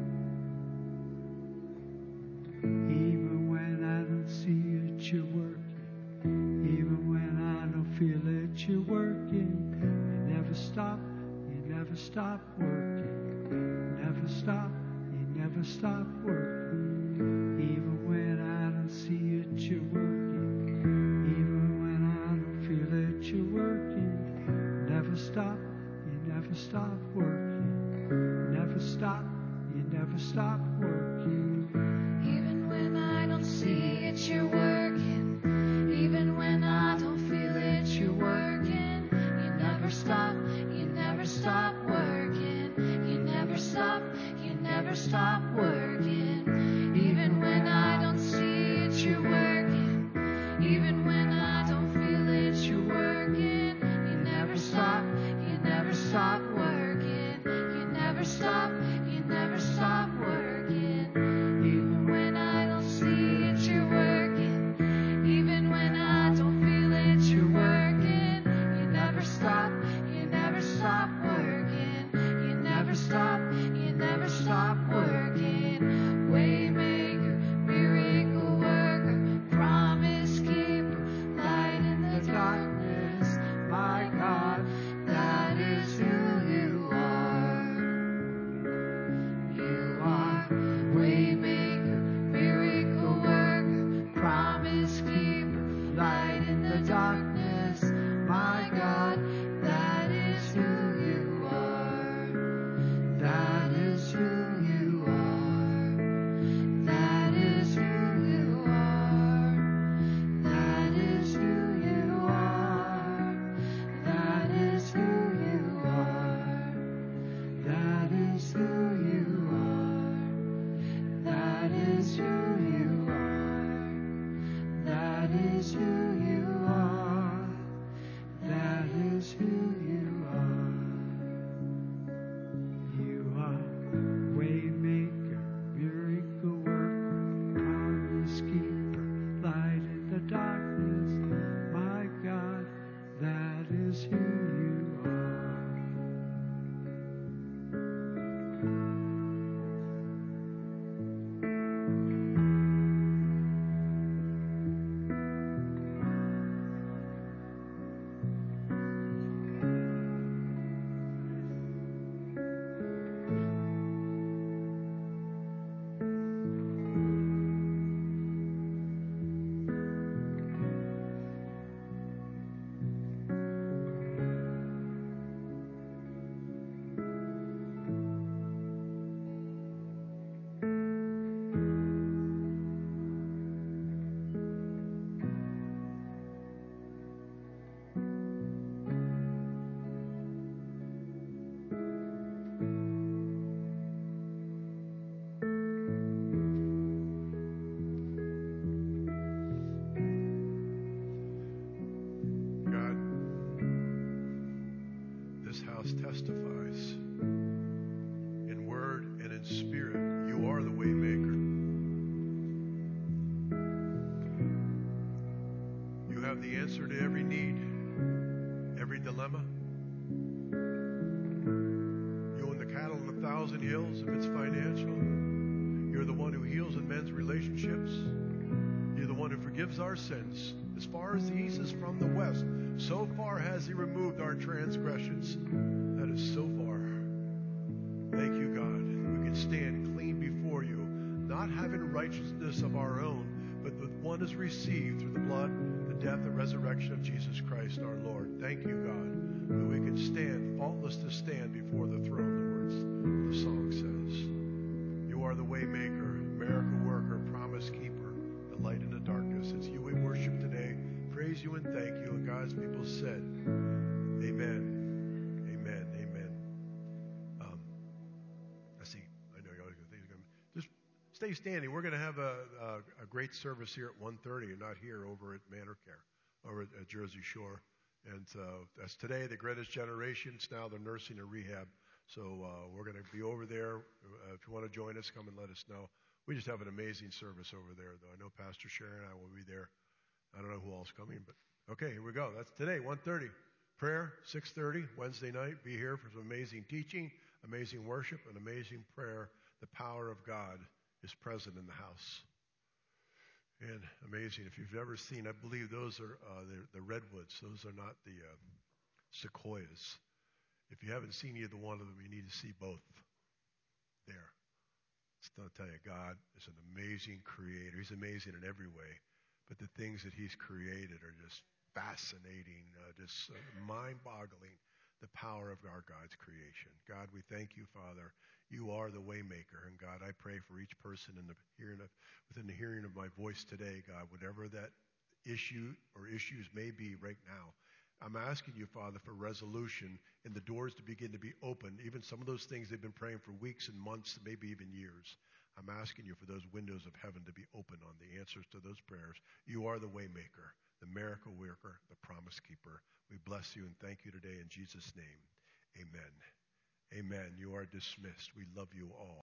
Even when I don't see it, you're working. Even when I don't feel it, you're working. You never stop working. Never stop, you never stop working. Even when I don't see it, you're working. Even when I don't feel it, you're working. Never stop, you never stop working. Never stop, you never stop working.
Even when I don't see it, you're working. Even when I don't feel it, you're working. You never stop working. You never stop working. Even when I don't see it, you're working. Even when I don't feel it, you're working. You never stop working. You never stop working. Even when I don't see it, you're working. Even when I don't feel it, you're working. You never stop working. You never stop working. Waymaker, miracle worker, promise keeper, light in the darkness. My God, that is who you are. You are waymaker, miracle worker, promise keeper, light in the darkness. My God, that is who you are. That is who you are. That is who you are. That is who you are. That is who you are. That is who you are. That is who you are. That is who you are. That is who you are. You are waymaker, miracle worker, promise keeper, light in the darkness. My God, that is who you are.
God, this house testifies in word and in spirit. You are the way maker. You have the answer to every need, every dilemma. You own the cattle on 1,000 hills if it's financial. You're the one who heals and mends relationships. You're the one who forgives our sins. As far as the east is from the west, so far has He removed our transgressions. That is so far. Thank you, God. We can stand clean before you, not having righteousness of our own, but the one is received through the blood, the death, and resurrection of Jesus Christ our Lord. Thank you, God, that we can stand, faultless to stand before the throne, the words the song says. You are the way maker, miracle worker, promise keeper, the light in the darkness. It's you we worship today. Praise you and thank you. And God's people said, amen. Amen. Amen. I see. I know you always go. Just stay standing. We're going to have a great service here at 1:30, and not here over at Manor Care, over at Jersey Shore. And that's today, the greatest generation. It's now the nursing and rehab. So we're going to be over there. If you want to join us, come and let us know. We just have an amazing service over there, though. I know Pastor Sharon and I will be there. I don't know who else is coming, but okay, here we go. That's today, 1:30. prayer, 6:30, Wednesday night. Be here for some amazing teaching, amazing worship, and amazing prayer. The power of God is present in the house. And amazing. If you've ever seen, I believe those are the redwoods. Those are not the sequoias. If you haven't seen either one of them, you need to see both. There. It's going to tell you, God is an amazing creator. He's amazing in every way. But the things that he's created are just fascinating, just mind-boggling, the power of our God's creation. God, we thank you, Father. You are the way maker. And God, I pray for each person within the hearing of my voice today, God, whatever that issue or issues may be right now, I'm asking you, Father, for resolution and the doors to begin to be open. Even some of those things they've been praying for weeks and months, maybe even years. I'm asking you for those windows of heaven to be open on the answers to those prayers. You are the way maker, the miracle worker, the promise keeper. We bless you and thank you today in Jesus' name. Amen. Amen. You are dismissed. We love you all.